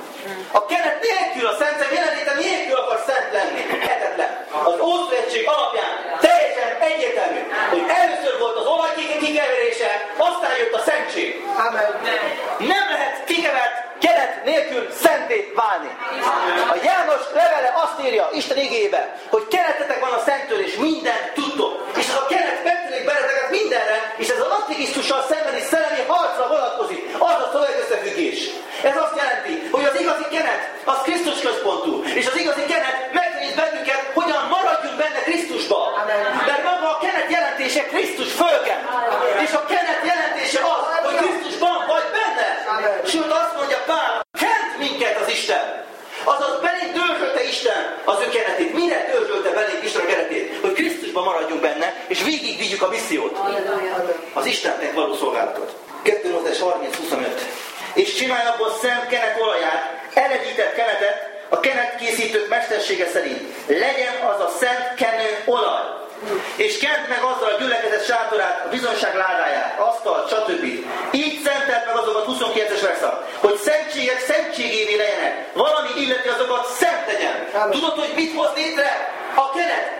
A kenet nélkül, a szentség jelenléte nélkül akar szent lenni. Lehetetlen. Az Ószövetség alapján teljesen egyértelmű, hogy először volt az olaj kikeverése, aztán jött a szentség. Amen. Nem lehet kikevert kenet nélkül szenté válni. A János levele azt írja Isten igébe, hogy kenetetek van a Szenttől, és mindent tudtok. És ha a kenet betűnik beleteket mindenre, és ez az Antikrisztussal szembeni szellemi harcra vonatkozik, az a szövegösszefüggés. Ez azt jelenti, hogy az igazi kenet az Krisztus központú, és az igazi kenet megtanít bennünket, hogyan maradjunk benne Krisztusba. Mert maga a kenet jelentése Krisztus fölken. És a kenet jelentése az, hogy Krisztusban vagy benne. Sőt azt mondja Pál, kent minket az Isten. Azaz belénk dörzsölte Isten az ő kenetét. Mire dörzsölte belénk Isten a kenetét? Hogy Krisztusban maradjunk benne, és végig vigyük a missziót. Az Istennek való szolgálatot. kettő Mózes harminc huszonöt. És csinálj abból szent kenet olaját, eredített kenetet, a kenetkészítők mestersége szerint. Legyen az a szent kenő olaj. És kent meg azzal a gyülekezet sátorát, a bizonyság ládáját, asztalt, stb. Így szentelt meg azokat, huszonkilences verszak, hogy szentségek szentségévé legyenek. Valami illeti azokat szent legyen. Tudod, hogy mit hoz létre a kenet?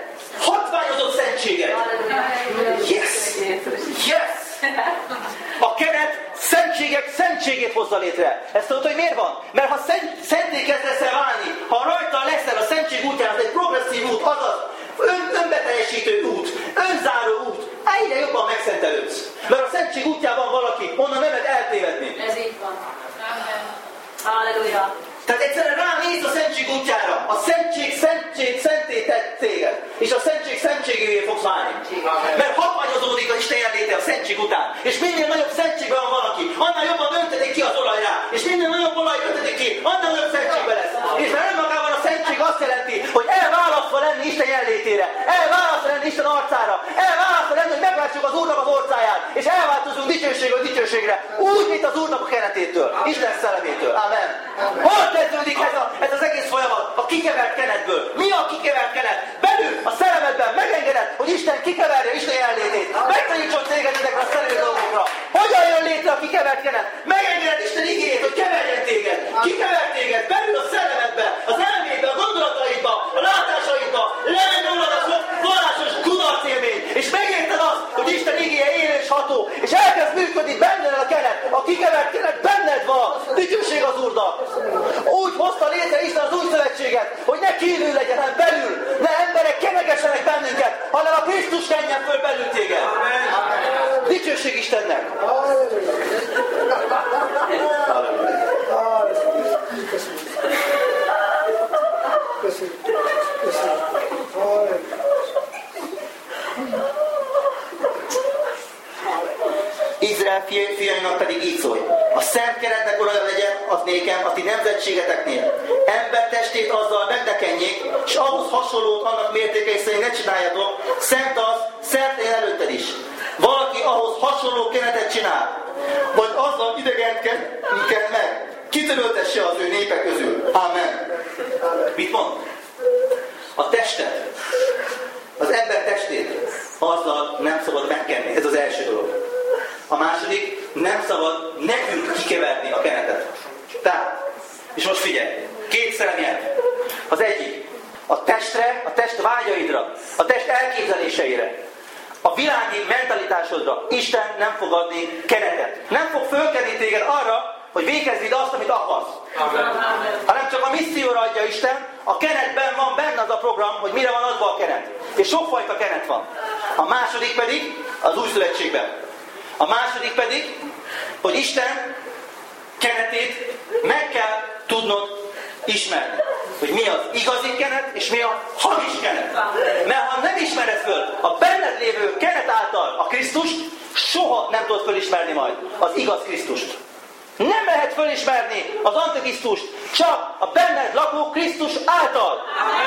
hatványozott szentséget. Yes! Yes! A kenet szentségek szentségét hozza létre. Ezt tudod, hogy miért van? Mert ha szent, szenté kezdesz el válni, ha rajta leszel a szentség útján, az egy progresszív út, azaz ön, önbeteljesítő út, önzáró út, egyre jobban megszentelődsz. Mert a szentség útjában valaki, onnan nem lehet eltévedni. Ez így van. Halleluja. Tehát egyszerűen ránéz a szentség útjára, a szentség, szentség, szenté tett téged, és a szentség szentségévé fogsz válni. Mert hatványozódik az Isten jelenléte a szentség után. És minél nagyobb szentségben van valaki, annál jobban öntedik ki az olaj rá. És minél nagyobb olaj öntedik ki, annál nagyobb szentségbe lesz. És mert önmagában a szentség azt jelenti, hogy elválasztva lenni Isten jelenlétére, elválasztva lenni Isten arcára, elválasztva lenni, hogy meglátsuk az Úrnak az orcáját, és elváltozunk dicsőségről dicsőségre, úgy, mint az Úrnak a kenetétől, Isten szellemétől. Amen. Hol kezdődik ez, a, ez az egész folyamat? A kikevert kenetből. Mi a kikevert kenet? Belül, a szellemedben megengeded, hogy Isten kikeverje Isten jelenlétét. Megtanítson téged ezekre a szellemű dolgokra. Hogyan jön létre a kikevert kenet? Megengeded Isten igéjét, hogy keverjen téged. Kikevert téged belül a szellemedbe, az elmédbe, a gondolataidba, a látásaidba. Lemegy rólad a vallásos kudarcélmény. És megérted azt, hogy Isten igéje élő és ható. És elkezd működni benned a kenet. A kikevert kenet benned van. Dicsőség az Úrnak. Úgy hozta létre Isten az új szövetséget, hogy ne kívül legyen, hanem belül. Ne emberek kenegessenek bennünket, hanem a Krisztus kenjen föl belül téged. Amen. Dicsőség Istennek. Izrael fiainak pedig így szólj. A szent keretnek olyan legyen az nékem, a ti nemzetségeteknél. Ember testét azzal meg ne kenjék, és ahhoz hasonlót annak mértékei szerint ne csináljatok. Szent az, szent én előtted is. Valaki ahhoz hasonló kenetet csinál, vagy azzal idegenkedjen meg, kitöröltesse az ő népek közül. Amen. Mit mond? A testet, az ember testét azzal nem szabad megkenni. Ez az első dolog. A második, nem szabad nekünk kikeverni a kenetet. Tehát, és most figyelj, két szemnyelv. Az egyik, a testre, a test vágyaidra, a test elképzeléseire, a világi mentalitásodra Isten nem fog adni kenetet. Nem fog fölkenni téged arra, hogy végezd azt, amit akarsz. Amen. Hanem csak a misszióra adja Isten, a kenetben van benne az a program, hogy mire van adva a kenet. És sokfajta kenet van. A második pedig az új szövetségben. A második pedig, hogy Isten kenetét meg kell tudnod ismerni. Hogy mi az igazi kenet, és mi a hamis kenet. Mert ha nem ismered föl a benned lévő kenet által a Krisztust, soha nem tudod fölismerni majd az igaz Krisztust. Nem lehet fölismerni az Antikrisztust, csak a benned lakó Krisztus által.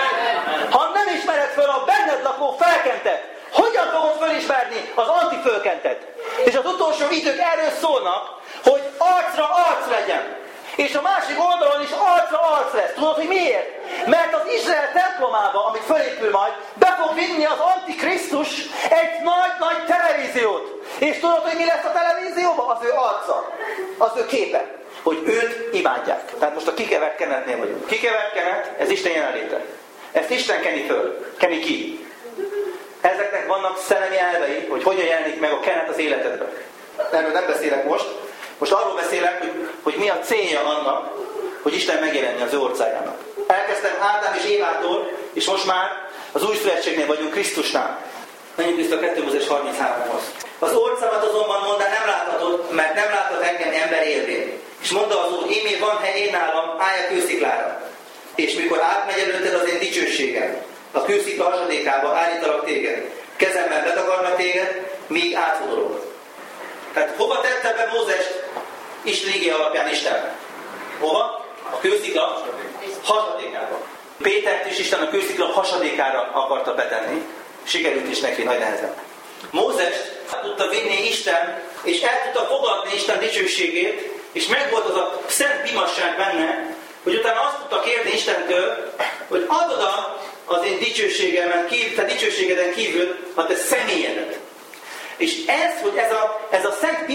Ha nem ismered föl a benned lakó felkentet, hogyan fogod fölismerni az antifölkentet? És az utolsó idők erről szólnak, hogy arcra arc legyen. És a másik oldalon is arcra arc lesz. Tudod, hogy miért? Mert az Izrael templomába, amit fölépül majd, be fog vinni az Antikrisztus egy nagy-nagy televíziót. És tudod, hogy mi lesz a televízióban? Az ő arca. Az ő képe. Hogy őt imádják. Tehát most a kikevert kenetnél vagyunk. Kikevert kenet, ez Isten jelenléte. Ezt Isten keni föl. Keni ki. Ezeknek vannak szellemi elvei, hogy hogyan jelenik meg a kenet az életedben. Erről nem beszélek most. Most arról beszélek, hogy, hogy mi a célja annak, hogy Isten megjelenni az ő orcájának. Elkezdtem Ádám és Évától, és most már az új szövetségnél vagyunk, Krisztusnál. Menjünk vissza a kettő Mózes harmincháромhoz. Az orcámat azonban mondta, nem láthatod, mert nem láthat engem ember élvén. És mondta az Úr, ímé van hely én nálam, állj a kősziklára. És mikor átmegy előtted az én dicsőségem, a kőszikla hasadékába állítalak téged, kezemmel betakarnak téged, míg átfordulok. Tehát hova tette be Mózest Isten igéje alapján Isten? Hova? A kőszikla hasadékába. Pétert is Isten a kőszikla hasadékára akarta betenni. Sikerült is neki nagy nehezen. Mózest el tudta vinni Isten, és el tudta fogadni Isten dicsőségét, és megvolt az a szent bimasság benne, hogy utána azt tudta kérni Istentől, hogy add oda az én dicsőségemen kívül, te dicsőségeden kívül a te személyedet. És ez, hogy ez a, ez a szent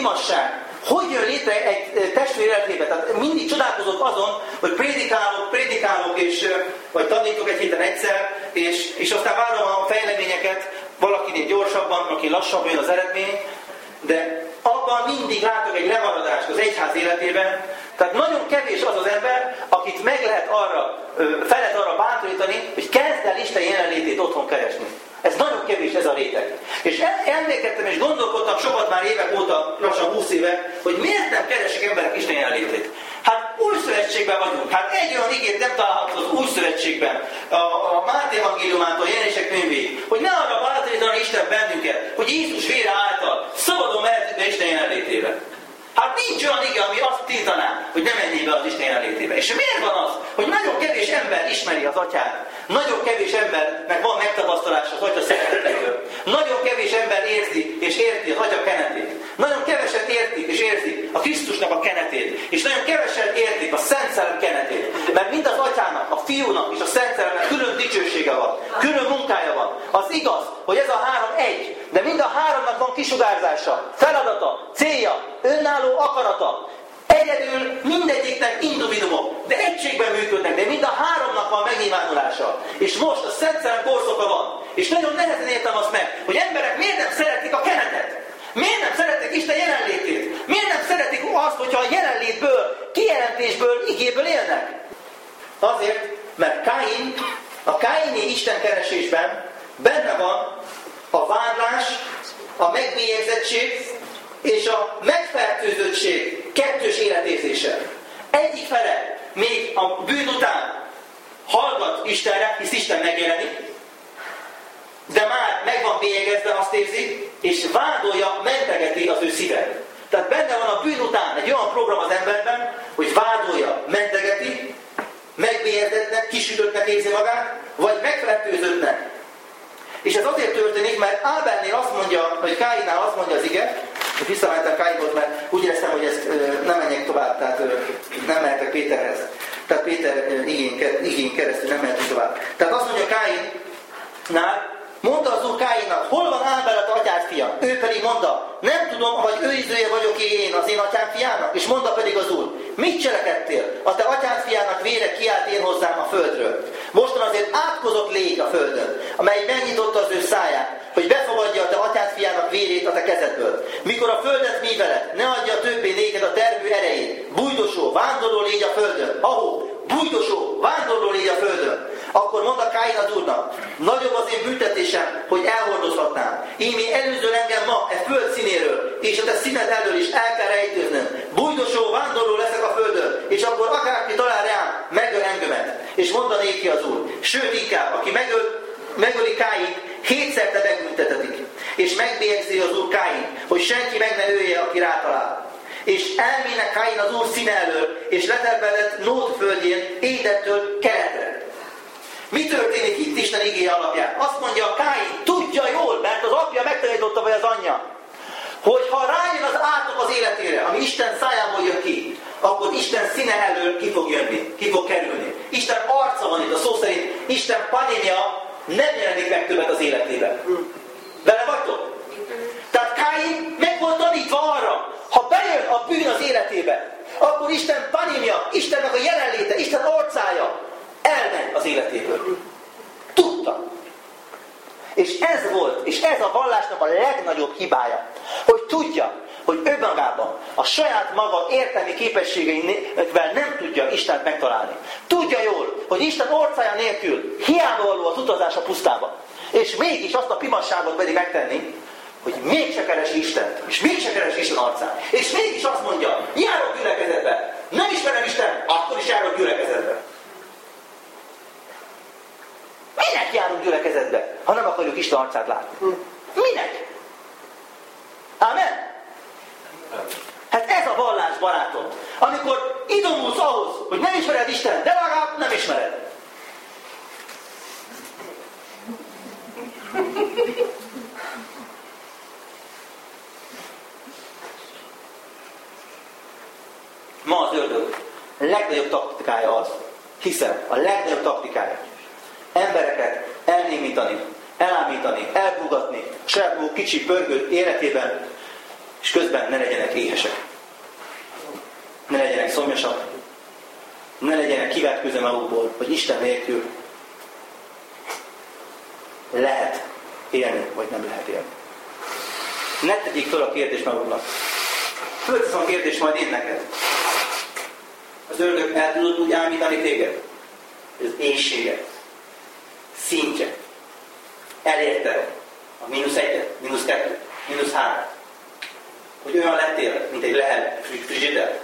imasság hogy jön létre egy testvér életében. Tehát mindig csodálkozok azon, hogy prédikálok, prédikálok, és, vagy tanítok egy héten egyszer, és, és aztán várom a fejleményeket, valakinél gyorsabban, aki lassabban jön az eredmény, de abban mindig látok egy lemaradást az egyház életében. Tehát nagyon kevés az az ember, akit meg lehet arra, fel lehet arra bátorítani, hogy kezd el Isten jelenlétét otthon keresni. Ez nagyon kevés, ez a réteg. És emlékeztem és gondolkodtam sokat már évek óta, lassan húsz éve, hogy miért nem keresik emberek Isten jelenlétét. Hát új szövetségben vagyunk. Hát egy olyan igét nem található az új szövetségben, a, a Máté evangéliumától, Jelenések könyvéig, hogy ne arra bátorítani Isten bennünket, hogy Jézus vére által szabadon mehetünk Isten jelenlétébe. Hát nincs olyan ige, ami azt tiltaná, hogy ne menjél be az Isten jelenlétébe. És miért van az, hogy nagyon kevés ember ismeri az Atyát? Nagyon kevés embernek van megtapasztalása az Atya szeretetéről. Nagyon kevés ember érzi és érti az Atya kenetét. Nagyon keveset értik és érzik a Krisztusnak a kenetét. És nagyon keveset értik a Szent Szellem kenetét. Mert mind az Atyának, a Fiúnak és a Szent Szellemnek külön dicsősége van. Külön munkája van. Az igaz, hogy ez a három egy. De mind a háromnak van kisugárzása, feladata, célja, önálló akarata. Egyedül mindegyiknek individuumok, de egységben működnek, de mind a háromnak van megnyilvánulása. És most a Szent Szellem korszaka van. És nagyon nehezen értem azt meg, hogy emberek miért nem szeretik a kenetet? Miért nem szeretik Isten jelenlétét? Miért nem szeretik azt, hogyha a jelenlétből, kijelentésből, igéből élnek? Azért, mert Káin, a káini istenkeresésben benne van a vádlás, a megbélyegzettség és a megfertőzöttség kettős életérzése. Egyik fele még a bűn után hallgat Istenre, hisz Isten megjelenik, de már meg van bélyegezve, azt érzi, és vádolja, mentegeti az ő szívet. Tehát benne van a bűn után egy olyan program az emberben, hogy vádolja, mentegeti, megbélyegezettnek, kisütöttnek érzi magát, vagy megfertőzöttnek. És ez azért történik, mert Ábelnél azt mondja, vagy Káinnál azt mondja az ige, hogy visszamentem Káinhoz, mert úgy éreztem, hogy ezt nem menjek tovább, tehát nem mehetek Péterhez. Tehát Péter igén, igén keresztül nem mehetünk tovább. Tehát azt mondja Káinnál, mondta az Úr Káinnak, hol van Ábel a te atyád fia? Ő pedig mondta, nem tudom, vagy őrizője vagyok én az én atyám fiának? És mondta pedig az Úr, mit cselekedtél? A te atyád fiának vére kiált én hozzám a földről. Mostan azért átkozott lég a földön, amely megnyitotta az ő száját, hogy befogadja a te atyád fiának vérét a te kezedből. Mikor a földet műveled, ne adja többé néked a termő erejét. Bújdosó, vándorló légy a földön. Ahó, bújdosó, vándorló légy a földön. Akkor mondta Káin az Úrnak, nagyobb az én büntetésem, hogy elhordozhatnám. Ímé előzöl engem ma e föld színéről, és a te színed elől is el kell rejtőznöm. Bújdosó, vándorló leszek a földön, és akkor akárki talál rám, megöl engemet. És mondta néki az Úr, sőt inkább, aki megöl, megöli Káint, hétszerte megbüntetetik. És megbélyegzi az Úr Káin, hogy senki meg ne ölje, aki rátalál. És elmének Káin az Úr színe elől, és letelepedett Nód földjén, Édettől keletre. Mi történik itt Isten igéje alapján? Azt mondja, Káin tudja jól, mert az apja megtanította, vagy az anyja, hogy ha rájön az átok az életére, ami Isten szájából jön ki, akkor Isten színe elől ki fog jönni, ki fog kerülni. Isten arca van itt, a szó szerint Isten panémja nem jelenik meg többet az életében. Vele vagytok? Tehát Káin meg volt tanítva arra, ha bejön a bűn az életébe, akkor Isten panémja, Istennek a jelenléte, Isten arcája elment az életéből. Tudta. És ez volt, és ez a vallásnak a legnagyobb hibája, hogy tudja, hogy önmagában a saját maga értelmi képességeivel nem tudja Istent megtalálni. Tudja jól, hogy Isten orcája nélkül hiába való az utazás a pusztába. És mégis azt a pimasságot pedig megtenni, hogy mégse keresi Istent, és mégse keresi Isten arcát. És mégis azt mondja, járok gyülekezetbe. Nem ismerem Isten, akkor is járok gyülekezetbe. Minek járunk gyülekezetbe, ha nem akarjuk Isten arcát látni? Minek? Ámen? Hát ez a vallás, barátom. Amikor idomulsz ahhoz, hogy nem ismered Isten, de legalább nem ismered. Ma az ördög legnagyobb taktikája az, hiszem, a legnagyobb taktikája, embereket elnémítani, elámítani, elbúgatni, saját kicsi pörgő életében, És közben ne legyenek éhesek. Ne legyenek szomjasak. Ne legyenek kivetköző magukból, hogy Isten nélkül lehet élni, vagy nem lehet élni. Ne tegyék fel a kérdést maguknak. Fölteszem a kérdést majd én neked. Az ördög el tudod úgy ámítani téged? Az éhséget, szintje. Elérted a mínusz egyet, mínusz kettőt, mínusz három. Hogy olyan lettél, mint egy lehel frigider.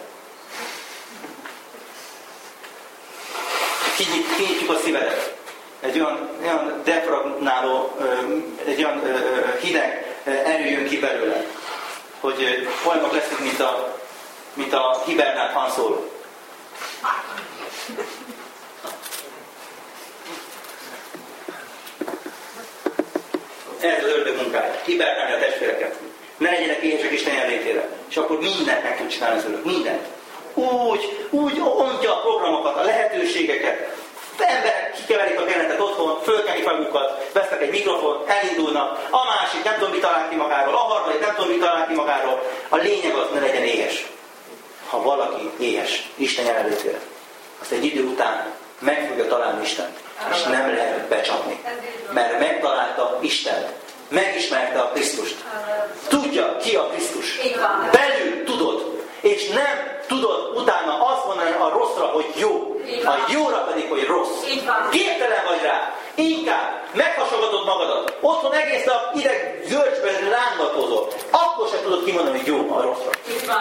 Kinyitjuk a szívedet. Egy olyan, olyan defragnáló, egy olyan hideg erő jön ki belőle, hogy olyanok lesznek, mint a, mint a hibernált Han Solo. Ez az ördög munkája. Hibernálni a testvéreket. Ne legyenek éhesek Isten jelenlétére. És akkor mindent meg tud csinálni az ördög. Mindent. Úgy, úgy ontja a programokat, a lehetőségeket. Az emberek kikeverik a kenetet otthon, fölkenik magukat, vesznek egy mikrofon, elindulnak, a másik nem tudom, mit talál ki magáról, a harmadik nem tudom, mit talál ki magáról. A lényeg az, ne legyen éhes. Ha valaki éhes Isten jelenlétére, azt egy idő után meg fogja találni Istent, és nem lehet becsapni. Mert megtalálta Istent, megismerte a Krisztust. Tudja, ki a Krisztus. Belül tudod, és nem tudod utána azt mondani a rosszra, hogy jó, a jóra pedig, hogy rossz. Képtelen vagy rá. Inkább meghasogatod magadat. Otthon egész nap ideg görcsben rángatozol. Akkor sem tudod kimondani, hogy jó a rosszra.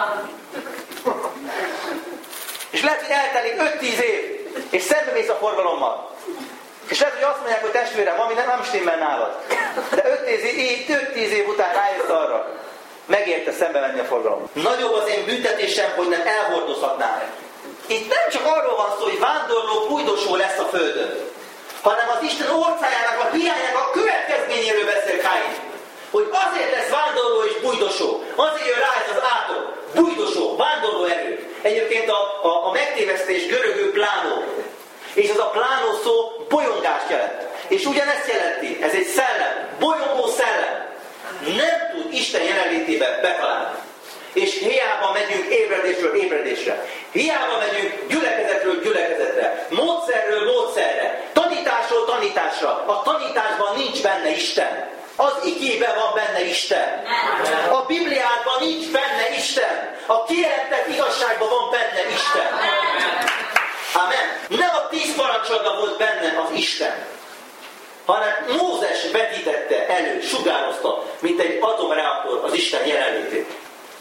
És lehet, hogy eltelik öt-tíz év, és szembemész a forgalommal. És lehet, hogy azt mondják, hogy testvérem, valami nem, nem stimmel nálad. De öt-tíz év után rájössz arra, megérte szembe menni a forgalom. Nagyobb az én büntetésem, hogy nem elhordozhatnám. Itt nem csak arról van szó, hogy vándorló, bújdosó lesz a földön, hanem az Isten orcájának, a hiányának a következményéről beszél Káin. Hogy azért lesz vándorló és bújdosó. Azért jön rá ez az átok. Bújdosó, vándorló erő. Egyébként a, a, a megtévesztés görögül plánó. És az a plánó szó bolyongást jelent. És ugyanezt jelenti. Ez egy szellem. Bolyongó szellem. Nem tud Isten jelenlétébe betalálni. És hiába megyünk ébredésről ébredésre. Hiába megyünk gyülekezetről gyülekezetre. Módszerről módszerre. Tanításról tanításra. A tanításban nincs benne Isten. Az igében van benne Isten. A Bibliádban nincs benne Isten. A kijelentett igazságban van benne Isten. Amen. Nem a tíz parancsodban volt benne az Isten, hanem Mózes vetítette elő, sugározta, mint egy atomreaktor az Isten jelenlétét.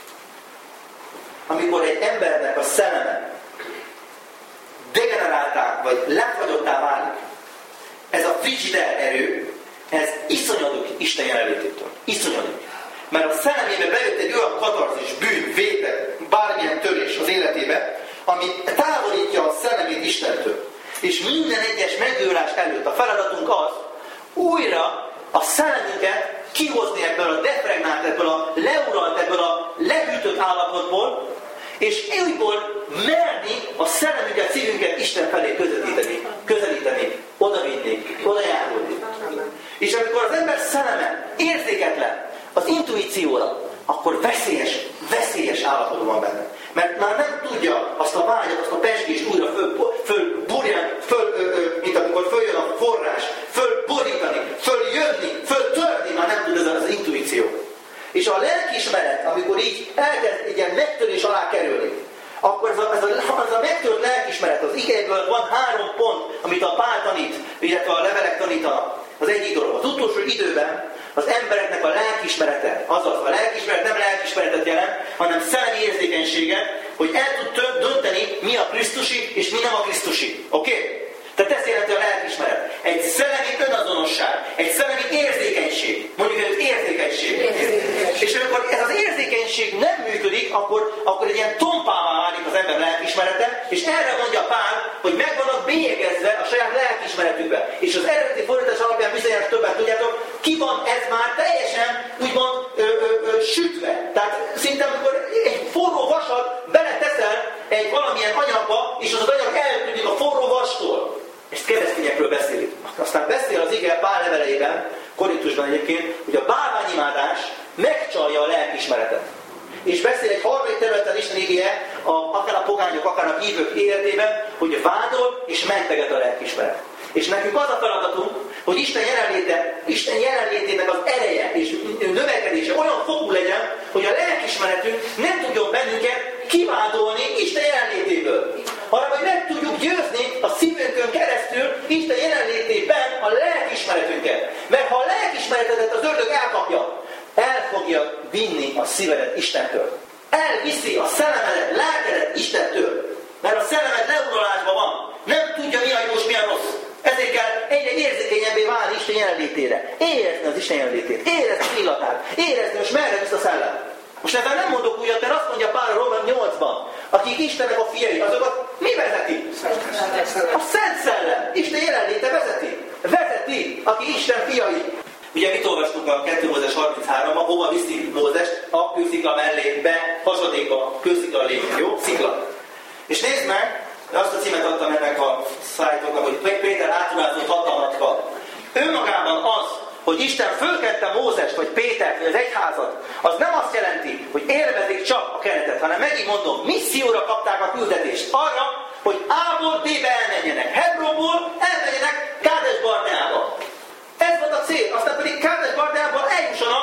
Amikor egy embernek a szelleme degeneráltá, vagy lefagyottá válik, ez a frigider erő, ez iszonyadik Isten jelenlététől. Iszonyadik. Mert a szellemébe bejött egy olyan katarzis, bűn, vétek, bármilyen törés az életébe, ami távolítja a szellemét Istentől. És minden egyes megőrülés előtt a feladatunk az, újra a szellemünket kihozni ebből a defregnált, ebből a leuralt, ebből a lehűtött állapotból, és újból merni a szellemünket, szívünket Isten felé közelíteni, közelíteni, odavinni, odajárulni. És amikor az ember szelleme érzéketlen az intuícióra, akkor veszélyes, veszélyes állapotban van benne. Mert már nem tudja azt a vágyat, azt a pezsgést újra föl, föl burján, föl, ö, ö, mint amikor följön a forrás, fölborítani, följönni, föltörni, már nem tud ez az intuíció. És a lelkiismeret, amikor így elkezd egy ilyen megtörés alá kerülni, akkor ez a, ez a, ez a megtört lelkiismeret, az igéből van három pont, amit a Pál tanít, illetve a levelek tanítanak. Az egyik dolog. Az utolsó időben az embereknek a lelkiismerete, azaz a lelkiismeret nem lelkiismeretet jelent, hanem szellemi érzékenységet, hogy el tud dönteni, mi a Krisztusi és mi nem a Krisztusi. Oké? Okay? Tehát ez jelenti a lelkiismeret. Egy szellemi önazonosság, egy szellemi érzékenység. Mondjuk egy érzékenység. Érzékenység. És amikor ez az érzékenység nem működik, akkor, akkor egy ilyen tompává válik az ember lelkiismerete, és erre mondja Pál, hogy meg vannak bélyegezve a saját lelkiismeretükbe. És az eredeti fordítás alapján bizonyos többet tudjátok, ki van ez már teljesen úgymond ö, ö, ö, sütve. Tehát szinte amikor egy forró vasat beleteszel egy valamilyen anyagba, és az, az anyag eltűnik a forró vastól. Ezt keresztényekről beszélik. Aztán beszél az ige Pál leveleiben, Korintusban egyébként, hogy a bálványimádás megcsalja a lelkiismeretet. és beszél egy harmadik területen Isten igéje, a, akár a pogányok, akár a hívők életében, hogy vádol és menteget a lelkiismeret. És nekünk az a feladatunk, hogy Isten jelenléte, Isten jelenlétének az ereje és növekedése olyan fokú legyen, hogy a lelkiismeretünk nem tudjon bennünket kivádolni Isten jelenlétéből, hanem hogy meg tudjuk győzni a szívünkön keresztül Isten jelenlétében a lelkiismeretünket. Mert ha a lelkiismeretedet az ördög elkapja, el fogja vinni a szívedet Istentől. Elviszi a szellemedet, lelkedet Istentől. Mert a szellemed leuralásban van. Nem tudja, mi a jó és mi a rossz. Ezért kell egyre érzékenyebbé válni Isten jelenlétére. Érezni az Isten jelenlétét. Érezni az illatát. Érezni, most merre visz a szellem. Most ezzel nem mondok újat, mert azt mondja Pál a Római nyolcban, akik Istennek a fiai, azokat mi vezeti? A Szent Szellem. Isten jelenléte vezeti. Vezeti, aki Isten fiai. Ugye mit olvastunk a kettő Mózes harminchárom-ban, hova viszi Mózest? A kőszikla mellé, be, hasadékba, a kőszikla lévő, jó? Szikla. És nézd meg, azt a címet adtam ennek a szájtoknak, hogy Péter áturázott hatalmat kap. Önmagában az, hogy Isten fölkente Mózest, vagy Pétert, vagy az egyházat, az nem azt jelenti, hogy élvezik csak a keretet, hanem megint mondom, misszióra kapták a küldetést. Arra, hogy A-ból B-be elmenjenek. Hebronból elmenjenek Kádes Barneába. Ez volt a cél, aztán pedig Kádes Barneából eljussanak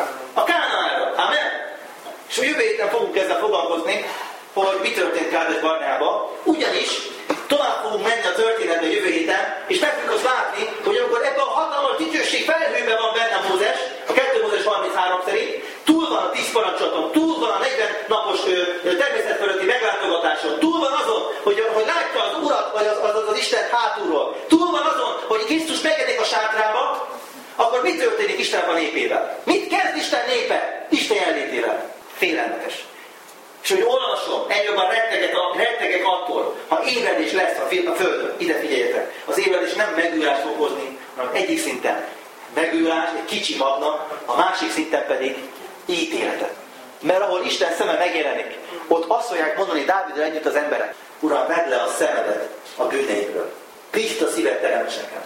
a Kánaánra. Amen. És a jövő héten fogunk ezzel foglalkozni, hogy mi történt Kádes Barneában. Ugyanis tovább fogunk menni a történetbe jövő héten, és meg fogjuk azt látni, hogy amikor ebben a hatalmas dicsőség felhőben van benne Mózes, a kettő Mózes harminchárom szerint, túl van a tíz parancsolaton, túl van a negyven napos ö, természet fölötti meglátogatáson, túl van azon, hogy, hogy látja az Urat, vagy az, az, az, az Isten hátulról, túl van azon, hogy Krisztus megjelenik a sátrába, akkor mi történik Istennek a népével? Mit kezd Isten népe Isten jelenlétével? Félelmetes. És hogy olvasom, egyébként rettegek, rettegek attól, ha ébredés lesz a Földön, ide figyeljetek, az ébredés nem megőrás fog hozni, hanem egyik szinten megőrás, egy kicsi magnak, a másik szinten pedig ítéletet. Mert ahol Isten szeme megjelenik, ott azt fogják mondani Dávidra együtt az emberek, Uram, vedd le a szemedet a bűneidről. Tiszta szívet teremts nekem.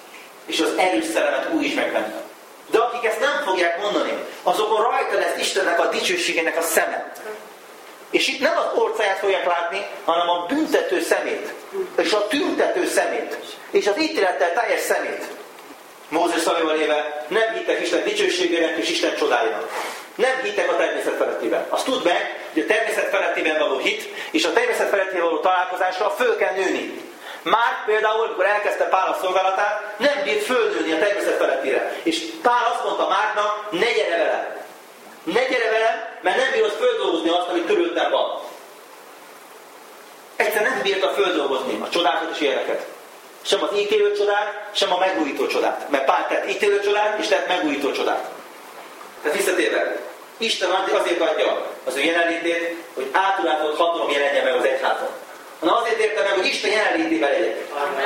És az erős szellemet újíts meg bennem. De akik ezt nem fogják mondani, azokon rajta lesz Istennek a dicsőségének a szeme. És itt nem az orcáját fogják látni, hanem a büntető szemét, és a tüntető szemét, és az ítélettel teljes szemét. Mózes szavaival éve nem hittek Isten dicsőségének és Isten csodáinak. Nem hittek a természet felettiben. Azt tudd meg, hogy a természet felettiben való hit, és a természet felettiben való találkozásra föl kell nőni. Márk például, amikor elkezdte Pál a szolgálatát, nem bírt fölnőni a természet felettire. És Pál azt mondta Márknak, ne gyere velem. Ne gyere velem, mert nem bírod földolgozni azt, amit körülöttem van. Egyszer nem bírta földolgozni a csodákat és éreket. Sem az ítélő csodát, sem a megújító csodát. Mert Pál tett ítélő csodát, és tett megújító csodát. Tehát visszatérve, Isten azért adja az ő jelenlétét, hogy átulázott hatalom jelenjen meg az egyházon. Na azért értem meg, hogy Isten jelenlétével legyek.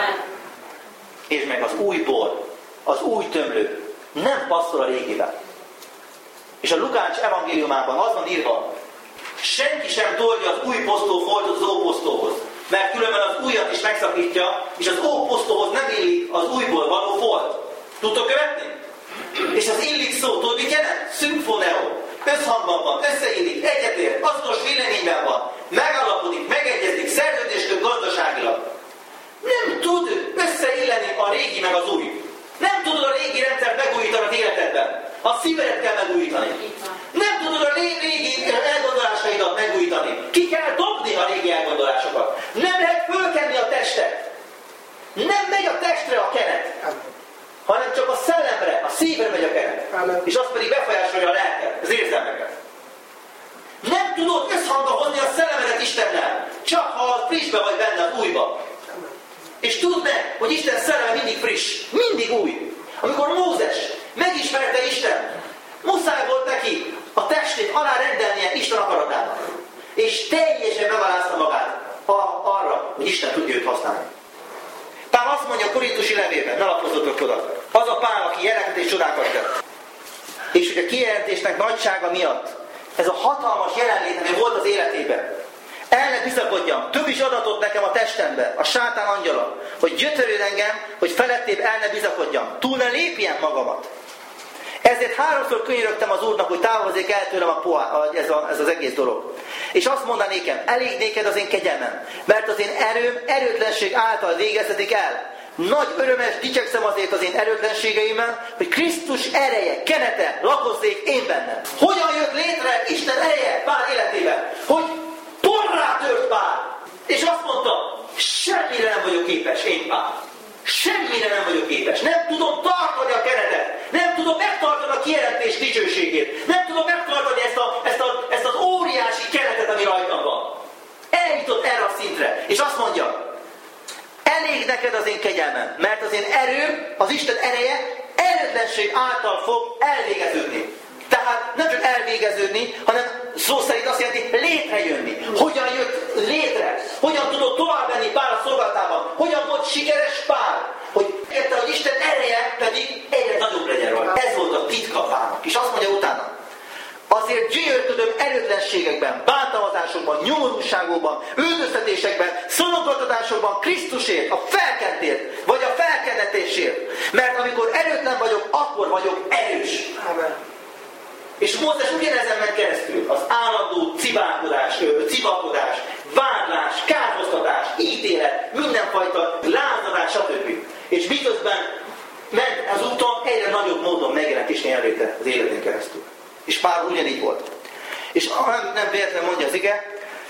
És meg az új bor, az új tömlő nem passzol a régivel. És a Lukács evangéliumában az van írva, senki sem tolja az új posztó foltot az óposztóhoz, mert különben az újat is megszakítja, és az óposztóhoz nem illik az újból való folt. Tudtok követni? És az illik szó, tudod mit jelent? Szimfoneo. Összhangban van, összeillik, egyetért, azonos véleményben van, megalapodik, megegyezik, szerződésköt gazdaságilag. Nem tud összeilleni a régi meg az új. Nem tudod a régi rendszert megújítani az életedben. A szívedet kell megújítani. Nem tudod a régi elgondolásaidat megújítani. Ki kell dobni a régi elgondolásokat. Nem lehet fölkenni a testet. Nem megy a testre a keret, hanem csak a szellemre, a szívre megy a keret. És az pedig befolyásolja a lelket, az érzelmeket. Nem tudod összhangba hozni a szellemedet Istennel, csak ha a frissbe vagy benne az újba. És tudd meg, hogy Isten szelleme mindig friss, mindig új. Amikor Mózes megismerte Isten, muszáj volt neki a testét alárendelnie Isten akaratának. És teljesen megalázta magát arra, hogy Isten tudja őt használni. Pál azt mondja a korintusi levélben, ne lapozzatok oda. Az a Pál, aki jeleket és csodákat tett. És hogy a kijelentésnek nagysága miatt ez a hatalmas jelenlét, ami volt az életében, el ne bizakodjam, több is adatot nekem a testembe, a sátán angyala, hogy gyötörőd engem, hogy felettébb el ne bizakodjam, túl ne lépjen magamat. Ezért háromszor könyörögtem az Úrnak, hogy távozzék el tőlem a poá, ez, a, ez az egész dolog. És azt mondaná nékem, elég néked az én kegyelmem, mert az én erőm erőtlenség által végezhetik el. Nagy örömes dicsekszem azért az én erőtlenségeimmel, hogy Krisztus ereje, kenete lakozzék én bennem. Hogyan jött létre Isten ereje Pál életében? Hogy porrá tört Pál. És azt mondta, semmire nem vagyok képes, én Pál. Semmire nem vagyok képes. Nem tudom tartani a keretet. Nem tudom megtartani a kijelentés dicsőségét. Nem tudom megtartani ezt, a, ezt, a, ezt az óriási keretet, ami rajtam van. Eljutott erre a szintre. És azt mondja, elég neked az én kegyelmem, mert az én erőm, az Isten ereje erőtlenség által fog elvégeződni. Tehát nem csak elvégeződni, hanem szó szerint azt jelenti létrejönni. Hogyan jött létre? Hogyan tudott tovább menni Pál a szolgálatában? Hogyan volt sikeres Pál? Hogy érte, hogy Isten ereje pedig egyre nagyobb legyen rajta. Ez volt a titka Pálnak. És azt mondja utána, azért gyönyörködöm erőtlenségekben, bántalmazásokban, nyomorúságokban, üldöztetésekben, szolgáltatásokban Krisztusért, a felkentért, vagy a felkenetésért. Mert amikor erőtlen vagyok, akkor vagyok erős. Amen. És Mózes ugyanezen ment keresztül. Az állandó cibálkodás, cibakodás, vádlás, kárhoztatás, ítélet, mindenfajta lázadás, stb. És miközben ment az úton, egyre nagyobb módon megjelent Isten jelenléte az életén keresztül. És Pál ugyanígy volt. És nem véletlenül mondja az ige,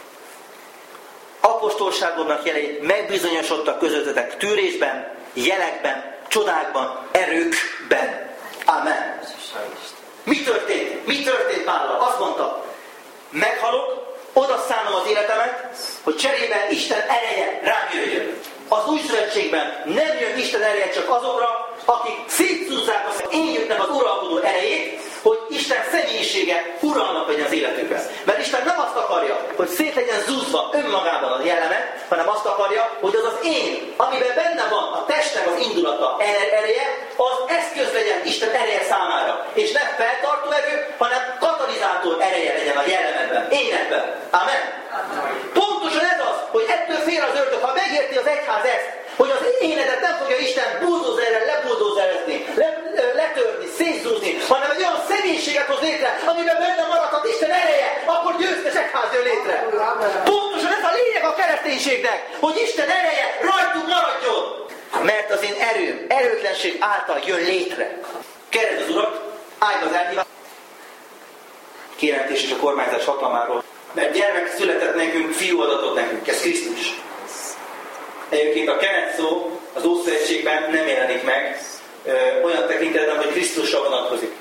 apostolságomnak jelei megbizonyosodtak közöttetek tűrésben, jelekben, csodákban, erőkben. Amen. Mi történt? Mi történt Pállal? Azt mondta, meghalok, oda szánom az életemet, hogy cserébe Isten ereje rám jöjjön. Az új szövetségben nem jön Isten ereje csak azokra, akik szétszúzzák azt, hogy én jöttem az uralkodó erejét, hogy Isten személyisége uralnak legyen az életükben. Mert Isten nem azt akarja, hogy szét legyen zúzva önmagában a jelleme, hanem azt akarja, hogy az az én, amiben benne van a testnek az indulata, ereje, az eszköz legyen Isten ereje számára. És nem feltartó erő, hanem katalizátor ereje legyen a jellemedben, énekben. Amen? Pontosan ez az, hogy ettől fél az ördög, ha megérti az egyház ezt, hogy az énedet nem fogja Isten buldózerrel lebuldózerezni, le, letörni, szétzúzni, hanem egy olyan személyiséget hoz létre, amiben benne maradhat Isten ereje, akkor győztes egyház jön létre. Pontosan ez a lényeg a kereszténységnek, hogy Isten ereje rajtunk maradjon. Mert az én erőm, erőtlenség által jön létre. Keresd az Urat, állj az elhívás. Kijelentés és a kormányzás hatalmáról. Mert gyermek született nekünk, fiú adatot nekünk, ez Krisztus. Egyébként a kenet szó az Ószövetségben nem jelenik meg ö, olyan tekintetben, hogy Krisztusra vonatkozik.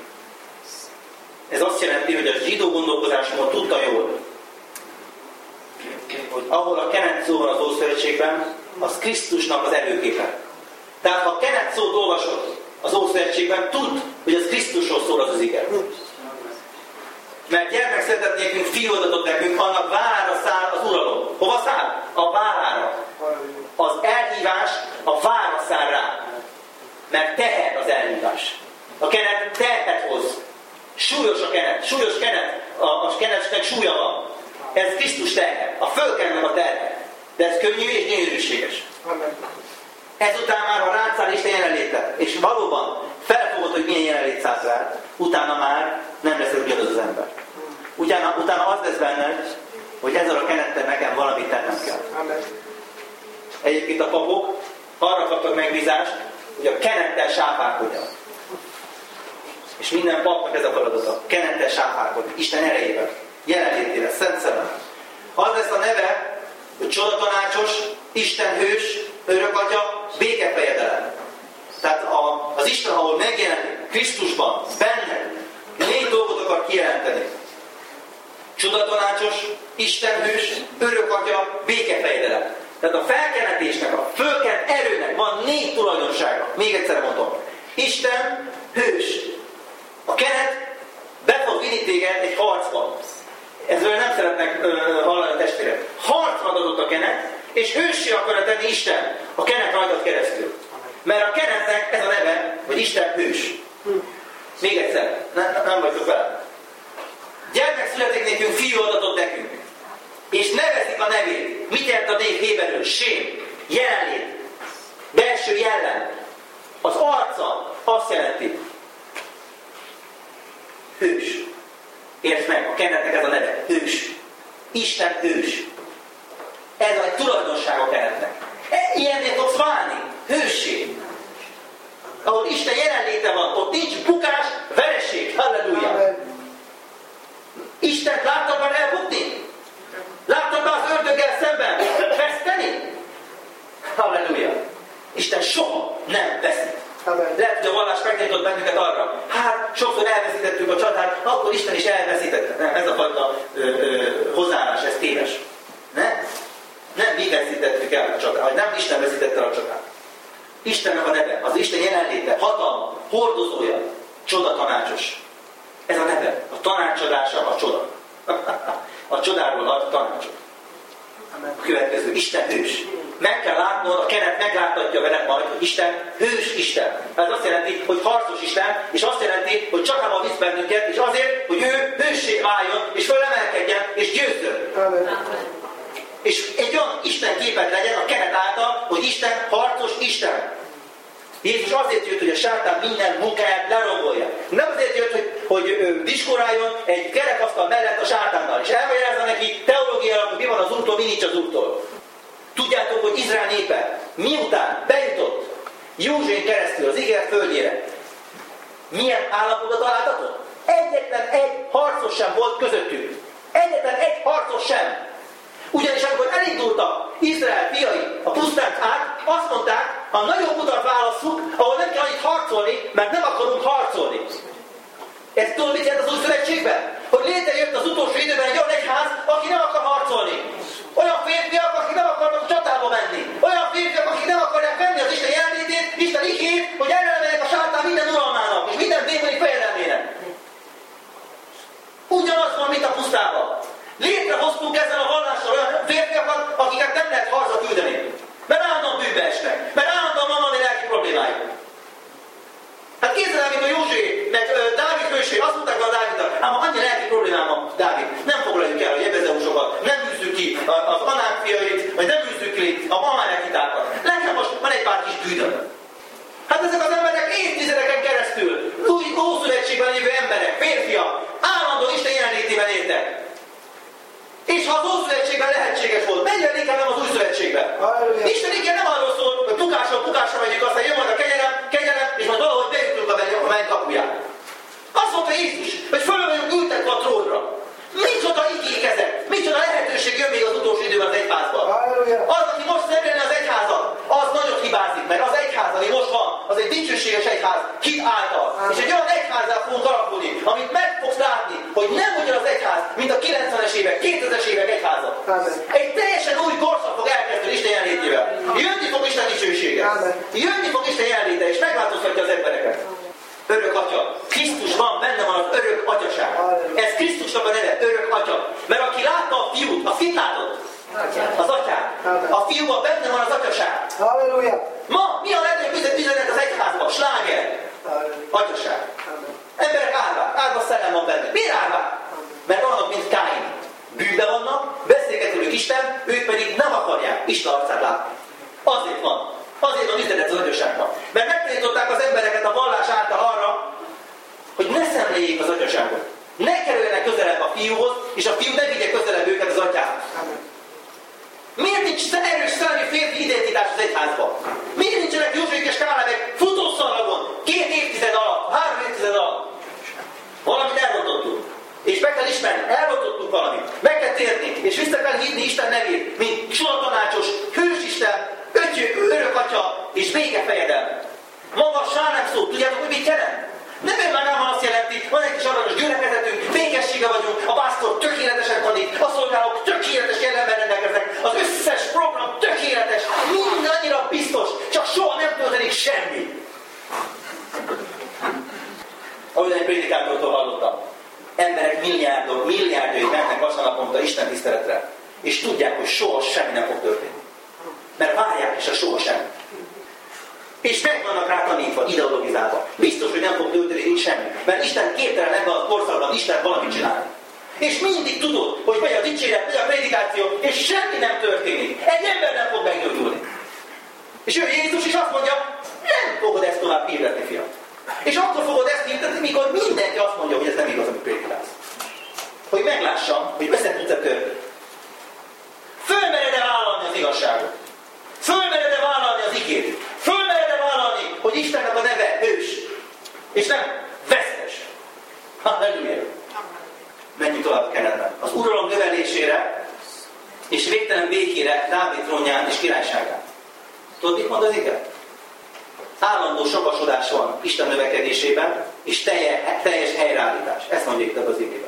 Ez azt jelenti, hogy a zsidó gondolkodásmód tudta jól, hogy ahol a kenet szó van az Ószövetségben, az Krisztusnak az előképe. Tehát ha a kenet szót olvasod az Ószövetségben, tudd, hogy az Krisztusról szól az az ige. Mert gyermek született nekünk, fiú adatot nekünk, annak vállára száll az uralom. Hova száll? A vállára. Az elhívás a vára száll rá. Mert teher az elhívás. A kenet terhet hoz. Súlyos a kenet. Súlyos kenet. A, a kenetnek súlya van. Ez Krisztus terhe. A fölkennek a terhe. De ez könnyű és gyönyörűséges. Ezután már, ha rád száll Isten jelenléte, és valóban felfogod, hogy milyen jelenlét szállt rád, utána már nem leszel ugyanaz az ember. Utána, utána az lesz benned, hogy ezzel a kenettel nekem valamit tennem kell. Egyébként a papok arra kaptak megbízást, hogy a kenettel sáfárkodjanak. És minden papnak ez a feladata. Kenettel sáfárkodni. Isten erejével, jelenlétével, szent szemmel. Az lesz a neve, hogy csodatanácsos, Isten hős, örökatya, békefejedelem. Tehát a, az Isten, ahol megjelenik Krisztusban, benne, négy dolgot akar kijelenteni. Csodatanácsos, Isten hős, örökatya, békefejedelem. Tehát a felkenetésnek, a fölkent erőnek van négy tulajdonsága. Még egyszer mondom. Isten hős. A kenet be fog vinni téged egy harcban. Ezzel nem szeretnek uh, hallani a testvérek. Harcban adott a kenet, és hőssé akarja tenni Isten a kenet rajtad keresztül. Mert a kenetnek ez a neve, hogy Isten hős. Még egyszer, nem, nem vagytok vele. Gyermek születik nekünk, fiú adatot nekünk. És nevezik a nevét. Mit jelent a név héberül? Sém, jelenlét, belső jellem. Az arca azt jelenti. Hős. Értsd meg, a kenetnek ez a neve. Hős. Isten hős. Ez a tulajdonsága a kenetnek. Ilyenné fogsz válni. Hősség. Ahol Isten jelenléte van, ott nincs bukás, vereség. Halleluja. Istent láttad már elbukni? Láttad már az ördöggel szemben veszteni? Halleluja. Isten soha nem veszít. Amen. Lehet, hogy a vallás megtanított bennünket arra. Hát, sokszor elveszítettük a csatát, akkor Isten is elveszítette. Nem, ez a fajta ö, ö, hozzáállás, ez téves. Nem? Nem mi veszítettük el a csatát, vagy nem Isten veszítette el a csatát. Istennek a neve, az Isten jelenléte, hatalma, hordozója, csoda tanácsos. Ez a neve, a tanácsadása a csoda. A csodáról ad tanácsot. A következő, Isten hős. Meg kell látnod, a kenet megláttatja veled majd, hogy Isten hős Isten. Ez azt jelenti, hogy harcos Isten, és azt jelenti, hogy csak abban visz bennünket, és azért, hogy ő hőssé váljon, és fölemelkedjen, és győzzön. Amen. És egy olyan Isten képet legyen a kenet által, hogy Isten harcos Isten. Jézus azért jött, hogy a sátán minden munkáját lerombolja. Nem azért jött, hogy, hogy diskoráljon egy kerekasztal mellett a sátánnal, és elmagyarázza neki teológiailag, hogy mi van az úrtól, mi nincs az úrtól. Tudjátok, hogy Izrael népe miután bejutott Józsén keresztül az ígért földjére, milyen állapotban találtatott? Egyetlen egy harcos sem volt közöttük. Egyetlen egy harcos sem. Ugyanis amikor elindultak Izrael fiai a pusztán át, azt mondták, ha nagyobb utat válasszuk, ahol nem kell annyit harcolni, mert nem akarunk harcolni. Ez tudod, mit jelent az új szövetségben? Hogy létrejött az utolsó időben egy olyan egyház, aki nem akar harcolni. Olyan férfiak, akik nem akarnak a csatába menni. Olyan férfiak, akik nem akarják venni az Isten jelenlétét, Isten igét, hogy ellenemenek a sátán minden uralmának, és minden démoni fejedelmének. Ugyanaz van, mint a pusztában. Létrehoztunk ezzel a vallással olyan férfiakat, akiket nem lehet harcra küldeni. Mert állandóan bűnbe esnek. Mert állandóan van valami lelki problémájuk. Hát képzeld el, mint a Józsé, meg Dávid hősé, azt mondták a Dávidnak, ám annyi lelki problémám van, Dávid, nem foglaljuk el a jebezeusokat, nem űzzük ki az Anák fiait, vagy nem űzzük ki a Mamelekitákat. Nekem most van egy pár kis bűnöm. Hát ezek az emberek évtizedeken keresztül, új Ószövetségben lévő emberek, férfiak, állandó Isten jelenlétében éltek. És ha az Ószövetségben lehetséges volt, menjen inkább nem az Új Szövetségben. Isten igen nem arról szól, hogy tukásra, tukásra megyünk, aztán jön majd a kegyelem, kegyelem, és majd valahogy bejutunk a menny kapuján. Azt mondta Jézus, hogy fölül vagyunk ültetve a trónra. Micsoda igék ezek? Micsoda lehetőség jön még az utolsó időben az egyházban? Az, aki most szemlélni az egyházat, az nagyon hibázik, mert az egyház, ami most van, az egy dicsőséges egyház, hit által. És egy olyan egyházzal fogunk alakulni, amit meg fogsz látni, hogy nem ugyanaz egyház, mint a kilencvenes évek, kétezres évek egyháza. Egy teljesen új korszak fog elkezdeni Isten jelenlétével. Jönni fog Isten dicsősége. Jönni fog Isten jelenléte, és megváltoztatja az embereket. Örök atya. Krisztus van, benne van az örök atyaság. Ez Krisztusnak a neve, örök atya. Mert aki látta a fiút, azt mit látott? Az atyát. A fiúban benne van az atyaság. Ma mi a legnagyobb üzenet az egyházban? Sláger. Atyaság. Emberek árvák. Árva szellem van benne. Miért árvák? Mert vannak, mint Káin. Bűnben vannak, beszélget velük Isten, ők pedig nem akarják Isten arcát látni. Azért van. Azért van üzenet az atyaságban. Mert megtanították az embereket a vallás által arra, hogy ne szemléljék az atyaságot. Ne kerüljenek közelebb a fiúhoz, és a fiú ne vigye közelebb őket az atyához. Miért nincs erős szellemi férfi identitás az egyházban? Miért nincsenek Józsuik és Kálebek futószalagon két évtized alatt, három évtized alatt? Valamit elrontottunk. És meg kell ismerni, elrontottunk valamit. Meg kell térni, és vissza kell hívni Isten nevét, mint sortanácsos, hős Isten, ötyő, örök atya és békefejedelme. Maga sárnem szó, tudjátok, hogy mit jelent? Nem önmagában azt jelenti, van egy kis aranyos gyülekezetünk, békessége vagyunk, a pásztor tökéletesen tanít, a szolgálók tökéletes jellemben rendelkeznek, az összes program tökéletes, minden annyira biztos, csak soha nem történik semmi. Ahogy egy prédikátortól hallottam, emberek milliárdok, milliárdai mennek vasárnaponta Isten tiszteletre, és tudják, hogy soha semmi nem fog történni. Mert várják is a soha semmi. És meg vannak rá tanítva, ideologizálva. Biztos, hogy nem fog történni nincs semmi. Mert Isten képtelen ebben a korszakban Isten valamit csinálni. És mindig tudod, hogy megy a dicséret, megy a prédikáció, és semmi nem történik. Egy ember nem fog meggyógyulni. És ő Jézus is azt mondja, nem fogod ezt tovább hirdetni, fiam. És akkor fogod ezt hirdetni, mikor mindenki azt mondja, hogy ez nem igaz, amit prédikálsz. Hogy meglássam, hogy össze tudsz-e törni. Fölmered-e vállalni az igazságot? Fölmered-e vállalni az igét? Fölmered-e vállalni, hogy Istennek a neve hős? És nem vesztes. Halleluja! Menjünk tovább Kenetben. Az uralom növelésére és végtelen békére Dávid trónján és királyságán. Tudod, mit mond az ige? Állandó sokasodás van Isten növekedésében, és telje, teljes helyreállítás. Ezt mondja itt az igében.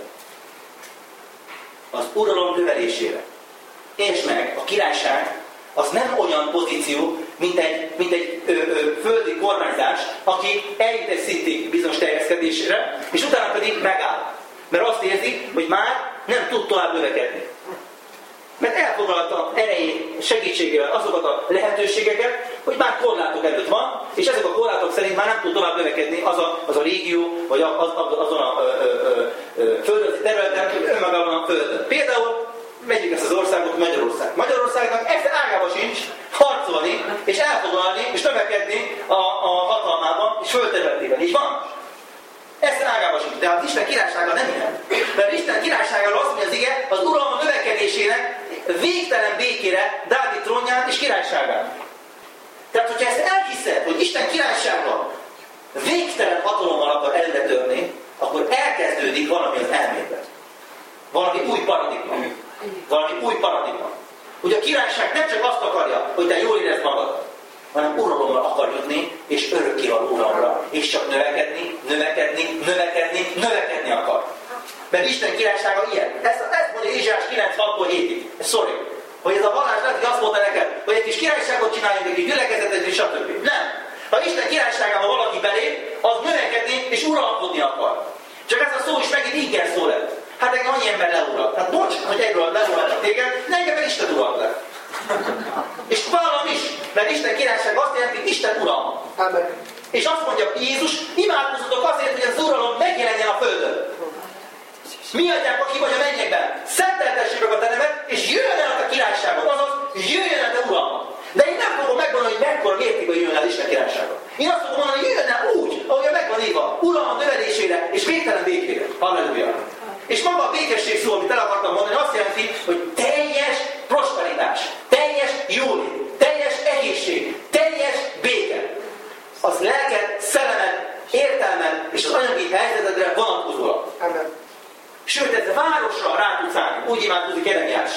Az uralom növelésére. És meg a királyság az nem olyan pozíció, mint egy, mint egy ö, ö, földi kormányzás, aki eljut egy szintig bizonyos terjeszkedésére, és utána pedig megáll. Mert azt érzi, hogy már nem tud tovább növekedni. Mert elfoglalta erején segítségével azokat a lehetőségeket, hogy már korlátok előtt van, és ezek a korlátok szerint már nem tud tovább növekedni az a, az a régió, vagy az, az, azon a földrajzi területen, hogy önmagában a földön. Például megyünk ezt az országot, Magyarország. Magyarországnak ezt ágába sincs harcolni, és elfoglalni, és növekedni a, a hatalmában, és földterületében. Így van? Ezt ágába sincs. De az Isten királysága nem ilyen. Mert Isten királyságáról azt mondja az ige, az uralom növekedésének végtelen békére Dávid trónján és királyságán. Tehát, hogyha ezt elhiszed, hogy Isten királysága végtelen hatalommal akar előre törni, akkor elkezdődik valami az elmédben. Valami új paradigma. Valami új paradigma. Ugye a királyság nem csak azt akarja, hogy te jól érezd magad, hanem uralomra akar jutni, és örökkévaló uralomra, és csak növekedni, növekedni, növekedni, növekedni akar. Mert Isten királysága ilyen. Ezt, ezt mondja Ézsaiás kilenc hatból hétig. Sorry. Hogy ez a vallás lehet, hogy azt mondta neked, hogy egy kis királyságot csináljunk, egy kis gyülekezetet, és stb. Nem. Ha Isten királyságába valaki belép, az növekedni és uralkodni akar. Csak ez a szó is megint igen szó lett. Hát engem annyi ember leuralt. Hát bocs, hogy egyről leuraltak téged, de engem meg Isten uralt le. És vállalom is, mert Isten királyság azt jelenti, hogy Isten uralma. Amen. És azt mondja Jézus, imádkozzatok azért, hogy az uralom megjelenjen a földön. Mi atyánk, aki vagy a mennyekben, szenteltessék meg a te neved, és jöjjön el a te királyságod, azaz jöjjön el a te uralma. De én nem fogom megmondani, hogy mekkora mértékben jöjjön el Isten királysága. Én azt fogom mondani, hogy jöjjön el úgy, ahogy megvan írva, uralom növelésére és végtelen békére. Halleluja. És maga a békesség szó, amit el akartam mondani, azt jelenti, hogy teljes prosperitás, teljes jólét, teljes egészség, teljes béke. Az lelked, szellemed, értelmed és az anyagi helyzetedre vonatkozólag. Amen. Sőt, ez a városra rá tudsz állni. Úgy imádkozik Jeremiás,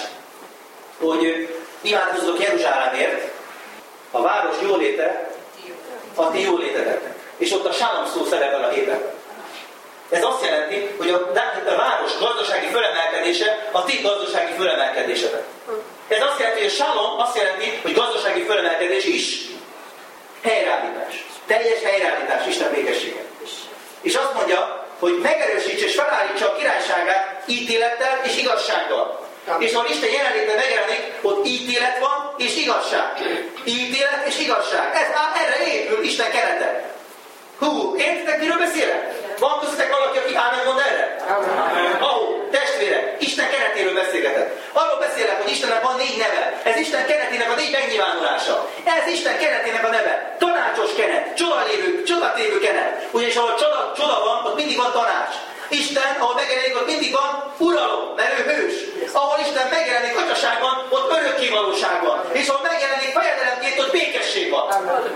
hogy imádkozzok Jeruzsálemért, a város jóléte a ti jóléteteknek. És ott a sálom szó szerepel a hétben. Ez azt jelenti, hogy a, a város gazdasági fölemelkedése a ti gazdasági fölemelkedésetek. Ez azt jelenti, hogy a sálom azt jelenti, hogy gazdasági fölemelkedés is. Helyreállítás. Teljes helyreállítás Isten békessége. És azt mondja, hogy megerősítse és felállítsa a királyságát ítélettel és igazsággal. Amen. És ahol Isten jelenléte megjelenik, ott ítélet van és igazság. Ítélet és igazság. Ez, erre épül Isten kerete. Hú, értitek, miről beszélek? Van köztetek valaki, aki ámen mond erre? Ahó, testvérek, Isten keretéről beszélgetek. Arról beszélek, hogy Istennek van négy neve. Ez Isten keretének a négy megnyilvánulása. Ez Isten keretének a neve. Tanácsos keret, csodalévő, csodatévő keret. Ugyanis ahol csoda, csoda van, ott mindig van tanács. Isten, ahol megjelenik, ott mindig van uralom, mert ő hős. Ahol Isten megjelenik atyaságban, ott örökkévalóság van. És ahol megjelenik fejedelemként, ott békesség van.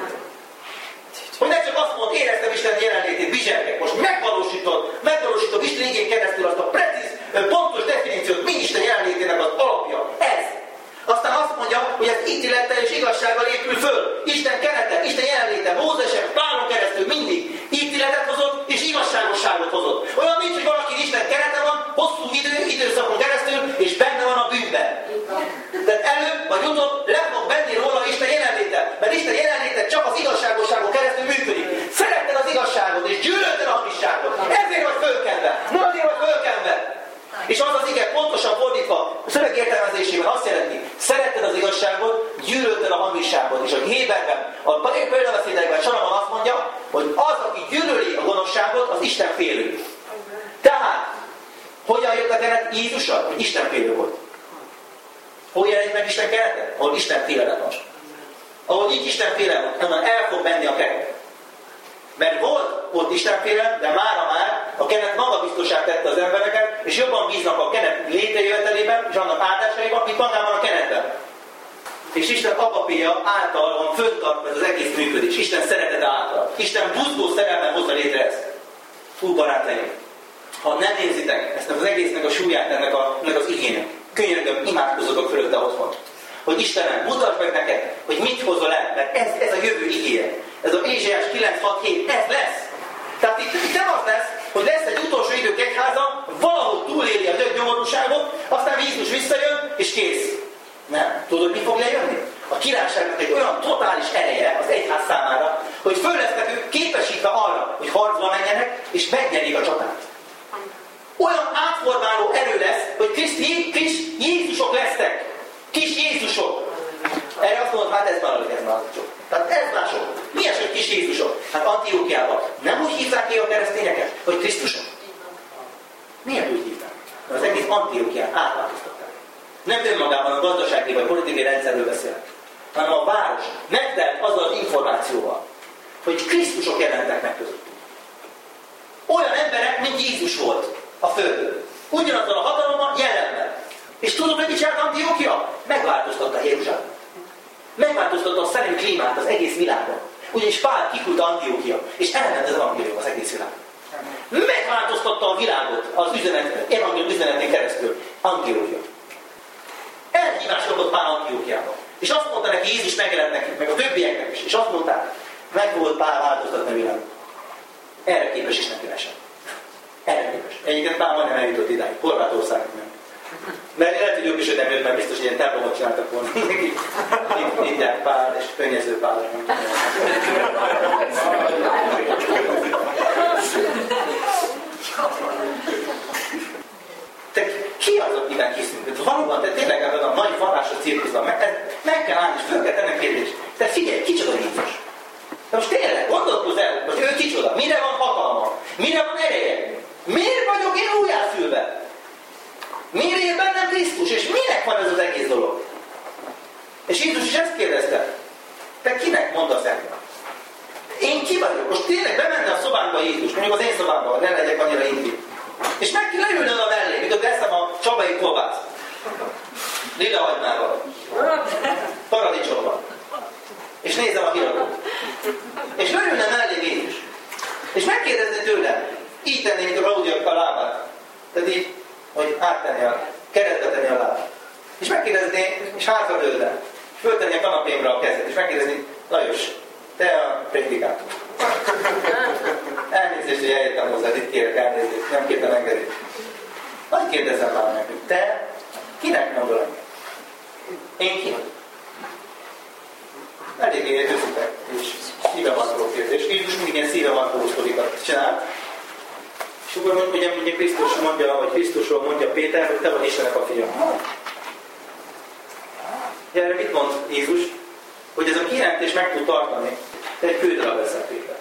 Hogy ne csak azt mond, éreztem Isten jelenlétét, bizsergek. Most megvalósítod, megvalósítod Isten igén keresztül azt a precíz, pontos definíciót, mi Isten jelenlétének az alapja. Ez. Aztán azt mondja, hogy ez ítélettel és igazsággal épül föl. Isten kerete, Isten jelenléte, Mózesen, Pálon keresztül mindig ítéletet hozott és igazságosságot hozott. Olyan nincs, hogy valaki Isten kerete van, hosszú idő, időszakon keresztül, és benne van a bűnben. Tehát előbb vagy utóbb le fog venni róla Isten jelenléte, mert Isten jelenléte csak az igazságosságon keresztül működik. Szeretted az igazságot, és gyűlölted a hamisságot. Ezért vagy fölkenve. Nem azért vagy fölkenve. És az az ige pontosan fordítva, a szöveg értelmezésében azt jelenti, szeretted az igazságot, gyűlölted a hamisságot. És a Héberben, a példabeszédekben Salamon azt mondja, hogy az, aki gyűlöli a gonoszságot, az Isten félő. Tehát, hogyan jött a keret Jézussal? Hogy Isten félő volt. Hol jelenik meg Isten kerete? Ahol Isten félelem van. Ahol nincs Isten félelem, onnan el fog menni a keret. Mert volt ott istenfélelem, de mára már a kenet magabiztosá tette az embereket, és jobban bíznak a kenet létrejövetelében, és annak áldásaiban, mint magában a kenetben. És Isten apapéja által van föntartva ez az egész működés. Isten szeretete által. Isten buzgó szerelmen hozza létre ezt. Fú, barátaim, ha nem érzitek ezt az egésznek a súlyát ennek, a, ennek az igének, könyörgöm, imádkozzatok fölötte otthon. Hogy Istenem, mutasd meg neked, hogy mit hozol el, mert ez, ez a jövő igéje. Ez a Ézsaiás kilenc hat hét, ez lesz. Tehát itt, itt nem az lesz, hogy lesz egy utolsó idők egyháza, valahogy túléli a nyomorúságot, aztán Jézus visszajön, és kész. Nem. Tudod, mi fog lejönni? A királyságnak egy olyan totális ereje az egyház számára, hogy föl lesznek ők képesítve arra, hogy harcba menjenek, és megnyerik a csatát. Olyan átformáló erő lesz, hogy Kriszt, kis Jézusok lesznek. Kis Jézusok. Erre azt mondod, hát ez már alig, ez már sok. Tehát ez már sok. Mi az, hogy kis Jézusok? Hát Antiókiában nem úgy hívták ki a keresztényeket, hogy Krisztusok? Miért úgy hívták? Az egész Antiókiát átváltoztatták. Nem önmagában a gazdasági vagy politikai rendszerről beszélek, hanem a város megtelt azzal az információval, hogy Krisztusok jelentek meg közöttünk. Olyan emberek, mint Jézus volt a Földön. Ugyanazzal a hatalommal jelenleg. És tudod, hogy mit csinált Antiókia? Megváltoztatta Jeruzsálem. Megváltoztatta a szellemi klímát az egész világon. Ugyanis Pál kiküldte Antiókia, és elment az evangélium az egész világon. Megváltoztatta a világot az üzenet, evangélium üzenetén keresztül. Antiókia. Elhívást kapott Pál Antiókiában. És azt mondta neki, Jézus megjelent nekik, meg a többieknek is. És azt mondták, meg volt Pál változtatni a világot. Erre képes Isten királyság. Erre képes. Egyébként Pál majdnem eljutott idáig. Horvátországnak nem. Mert lehet, hogy ők is nem jött, mert biztos, hogy ilyen templomot csináltak volna. Mindjárt Pál és könnyező Pál. Te ki az, akinek hiszünk? Valóban, te tényleg ebben a nagy vallásos cirkuszban meg, meg kell állni, és föl kell tenni kérdést. Te figyelj, kicsoda Jézus? De most tényleg, gondolkozz el, hogy ő kicsoda? Mire van hatalma? Mire van ereje? Miért vagyok én újjászülve? Miért él bennem Krisztus? És minek van ez az egész dolog? És Jézus is ezt kérdezte. Te kinek mondasz el? Én ki vagyok? Most tényleg bemenne a szobámba Jézus, mondjuk az én szobámba, ne legyek annyira intim. És meg ki leülne a mellé, mikor teszem a csabai kolbászt. Lila hagymával. Paradicsomban. És nézem a híradót. És leülne mellé Jézus. És megkérdezni tőle, így tenni, mint a Klaudiak a lábát. Tehát így, hogy áttenni a, keresztbe tenni a lábát. És megkérdezni, és hátradőlne. És föltenni a kanapémra a kezet. És megkérdezni, Lajos, te a prédikátor. Elnézést, hogy eljöttem hozzád, itt kérek elnézést, nem kértem engedélyt. Azt kérdezem már meg, hogy te kinek mondol engem? Én ki? Eléggé őszinte és szívemarkoló kérdés. Jézus mindig ilyen szívemarkolózkodikat csinál. És akkor ugye, ugye Krisztus mondja, vagy Krisztusról mondja Péter, hogy te vagy Istennek a fia. Erre mit mond Jézus? Hogy ez a kijelentés meg tud tartani. Te egy kődarab leszel, Péter.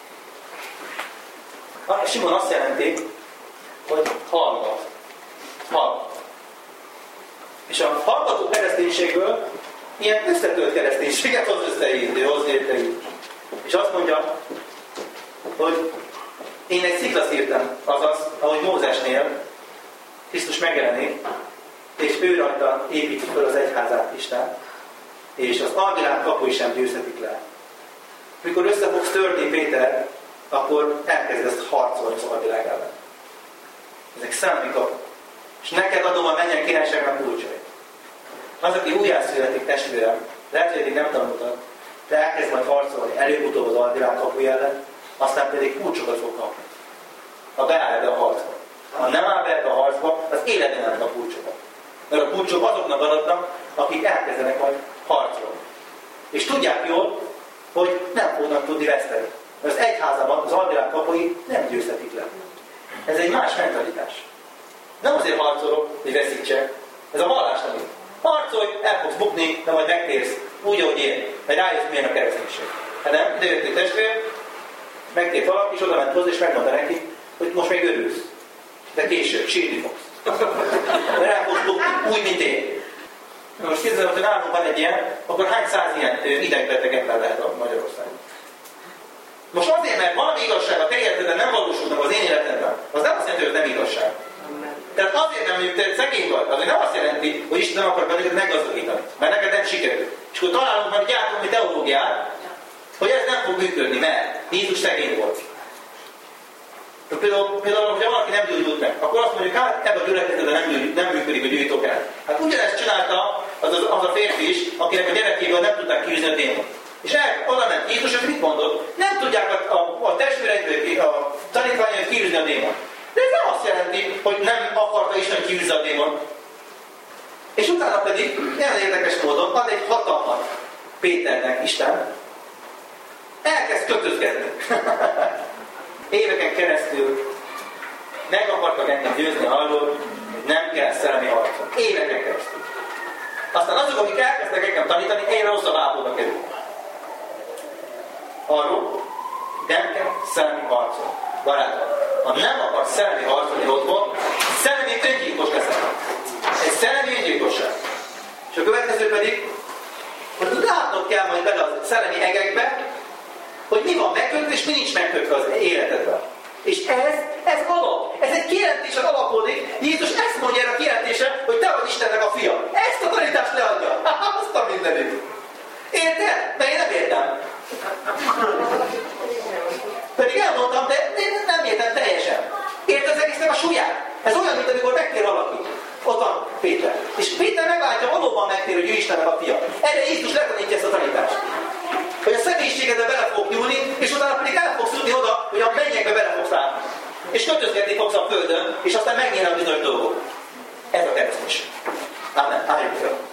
Simon azt jelenti, hogy hallgat. Hallgat. És a hallgató kereszténységből ilyen összetölt kereszténységet hoz összeírni, hoz létre. És azt mondja, hogy én egy sziklaszt írtam, azaz, ahogy Mózesnél Krisztus megjelenik, és ő rajta építi fel az egyházát Isten, és az alvilág kapui sem győzhetik le. Mikor össze fogsz törni Péter, akkor elkezdesz harcolni az alvilág ellen. Ezek szellemi kapuk. És neked adom a mennyek királyságnak kulcsait. Az, aki újjászületik, testvérem, lehet, hogy eddig nem tanultad, de elkezd majd harcolni előbb-utóbb az alvilág kapuja ellen, aztán pedig kulcsokat fog kapni. Ha beáll ebbe a harcba. Ha nem áll be ebbe a harcba, az életben nem a kulcsokat. Mert a kulcsok azoknak adatnak, akik elkezdenek majd harcolni. És tudják jól, hogy nem fognak tudni veszteni. Mert az egyházában az alvilág kapui nem győzhetik le. Ez egy más mentalitás. Nem azért harcolok, hogy veszítsek. Ez a vallás nem így. Harcolj, el fogsz bukni, de majd megtérsz úgy, ahogy én. Mert rájössz, milyen a kereszténység. Hát nem, ide jött egy testvér, megtért valaki, és oda ment hozzá, és megmondta neki, hogy most még örülsz. De később, sírni fogsz. Mert el fogsz bukni, úgy, mint én. Na most képzelem, hogy nálunk van egy ilyen, akkor hány száz ilyen idegbeteg ember lehet a Magyarországon? Most azért, mert valami igazság a te életedben nem valósulnak az én életemben, az nem azt jelenti, hogy ez nem igazság. Tehát azért, mert mondjuk te szegény vagy, azért nem azt jelenti, hogy Isten nem akar bennünket meggazdagítani, mert neked nem sikerül. És akkor találunk valami gyártói teológiát, hogy ez nem fog működni, mert Jézus szegény volt. Például, például, hogyha valaki nem gyógyult meg, akkor azt mondjuk, hát ebben a gyülekezetben nem, nem működik, hogy gyűjtok el. Hát ugyanezt csinálta az, az, az a férfi is, akinek a gyerekéből nem tudták kiűzni a démon. És el, oda ment Jézus, és mit mondott? Nem tudják a, a, a testvéreiből, a tanítványai kiűzni a démon. De ez nem azt jelenti, hogy nem akarta Isten kiűzni a démon. És utána pedig, ilyen érdekes módon, ad egy hatalmat Péternek Isten, elkezd kötözgetni. Éveken keresztül meg akartak engem győzni arról, hogy nem kell szellemi harcon. Éveken keresztül. Aztán azok, akik elkezdtek engem tanítani, egyre rosszabb állapotba kerül. Arról, nem kell szellemi harcon. Barátom, ha nem akarsz szellemi harcolni otthon, szellemi öngyilkos leszel. Egy szellemi öngyilkosság. És a következő pedig, hogy látnod kell majd bele a szellemi egekbe, hogy mi van megkötve, és mi nincs megkötve az életedben. És ez, ez alap. Ez egy kijelentésen alapodik. Jézus ezt mondja erre a kijelentésen, hogy te vagy Istennek a fia. Ezt a tanítást leadja. Azt a mindenit. Érted? De én nem értem. Pedig elmondtam, de nem értem teljesen. Érted az egésznek a súlyát? Ez olyan, mint amikor megtér valaki. Ott van Péter. És Péter meglátja, valóban megtér, hogy ő Istennek a fia. Erre Jézus letanítja ezt a tanítást. Hogy a személyiségedbe bele fog nyúlni, és utána pedig el fogsz jutni oda, hogy a mennyekbe bele fogsz látni. És kötözgetni fogsz a földön, és aztán megnyílnak bizonyos dolgok. Ez a kereszténység. Amen. Álljuk fel.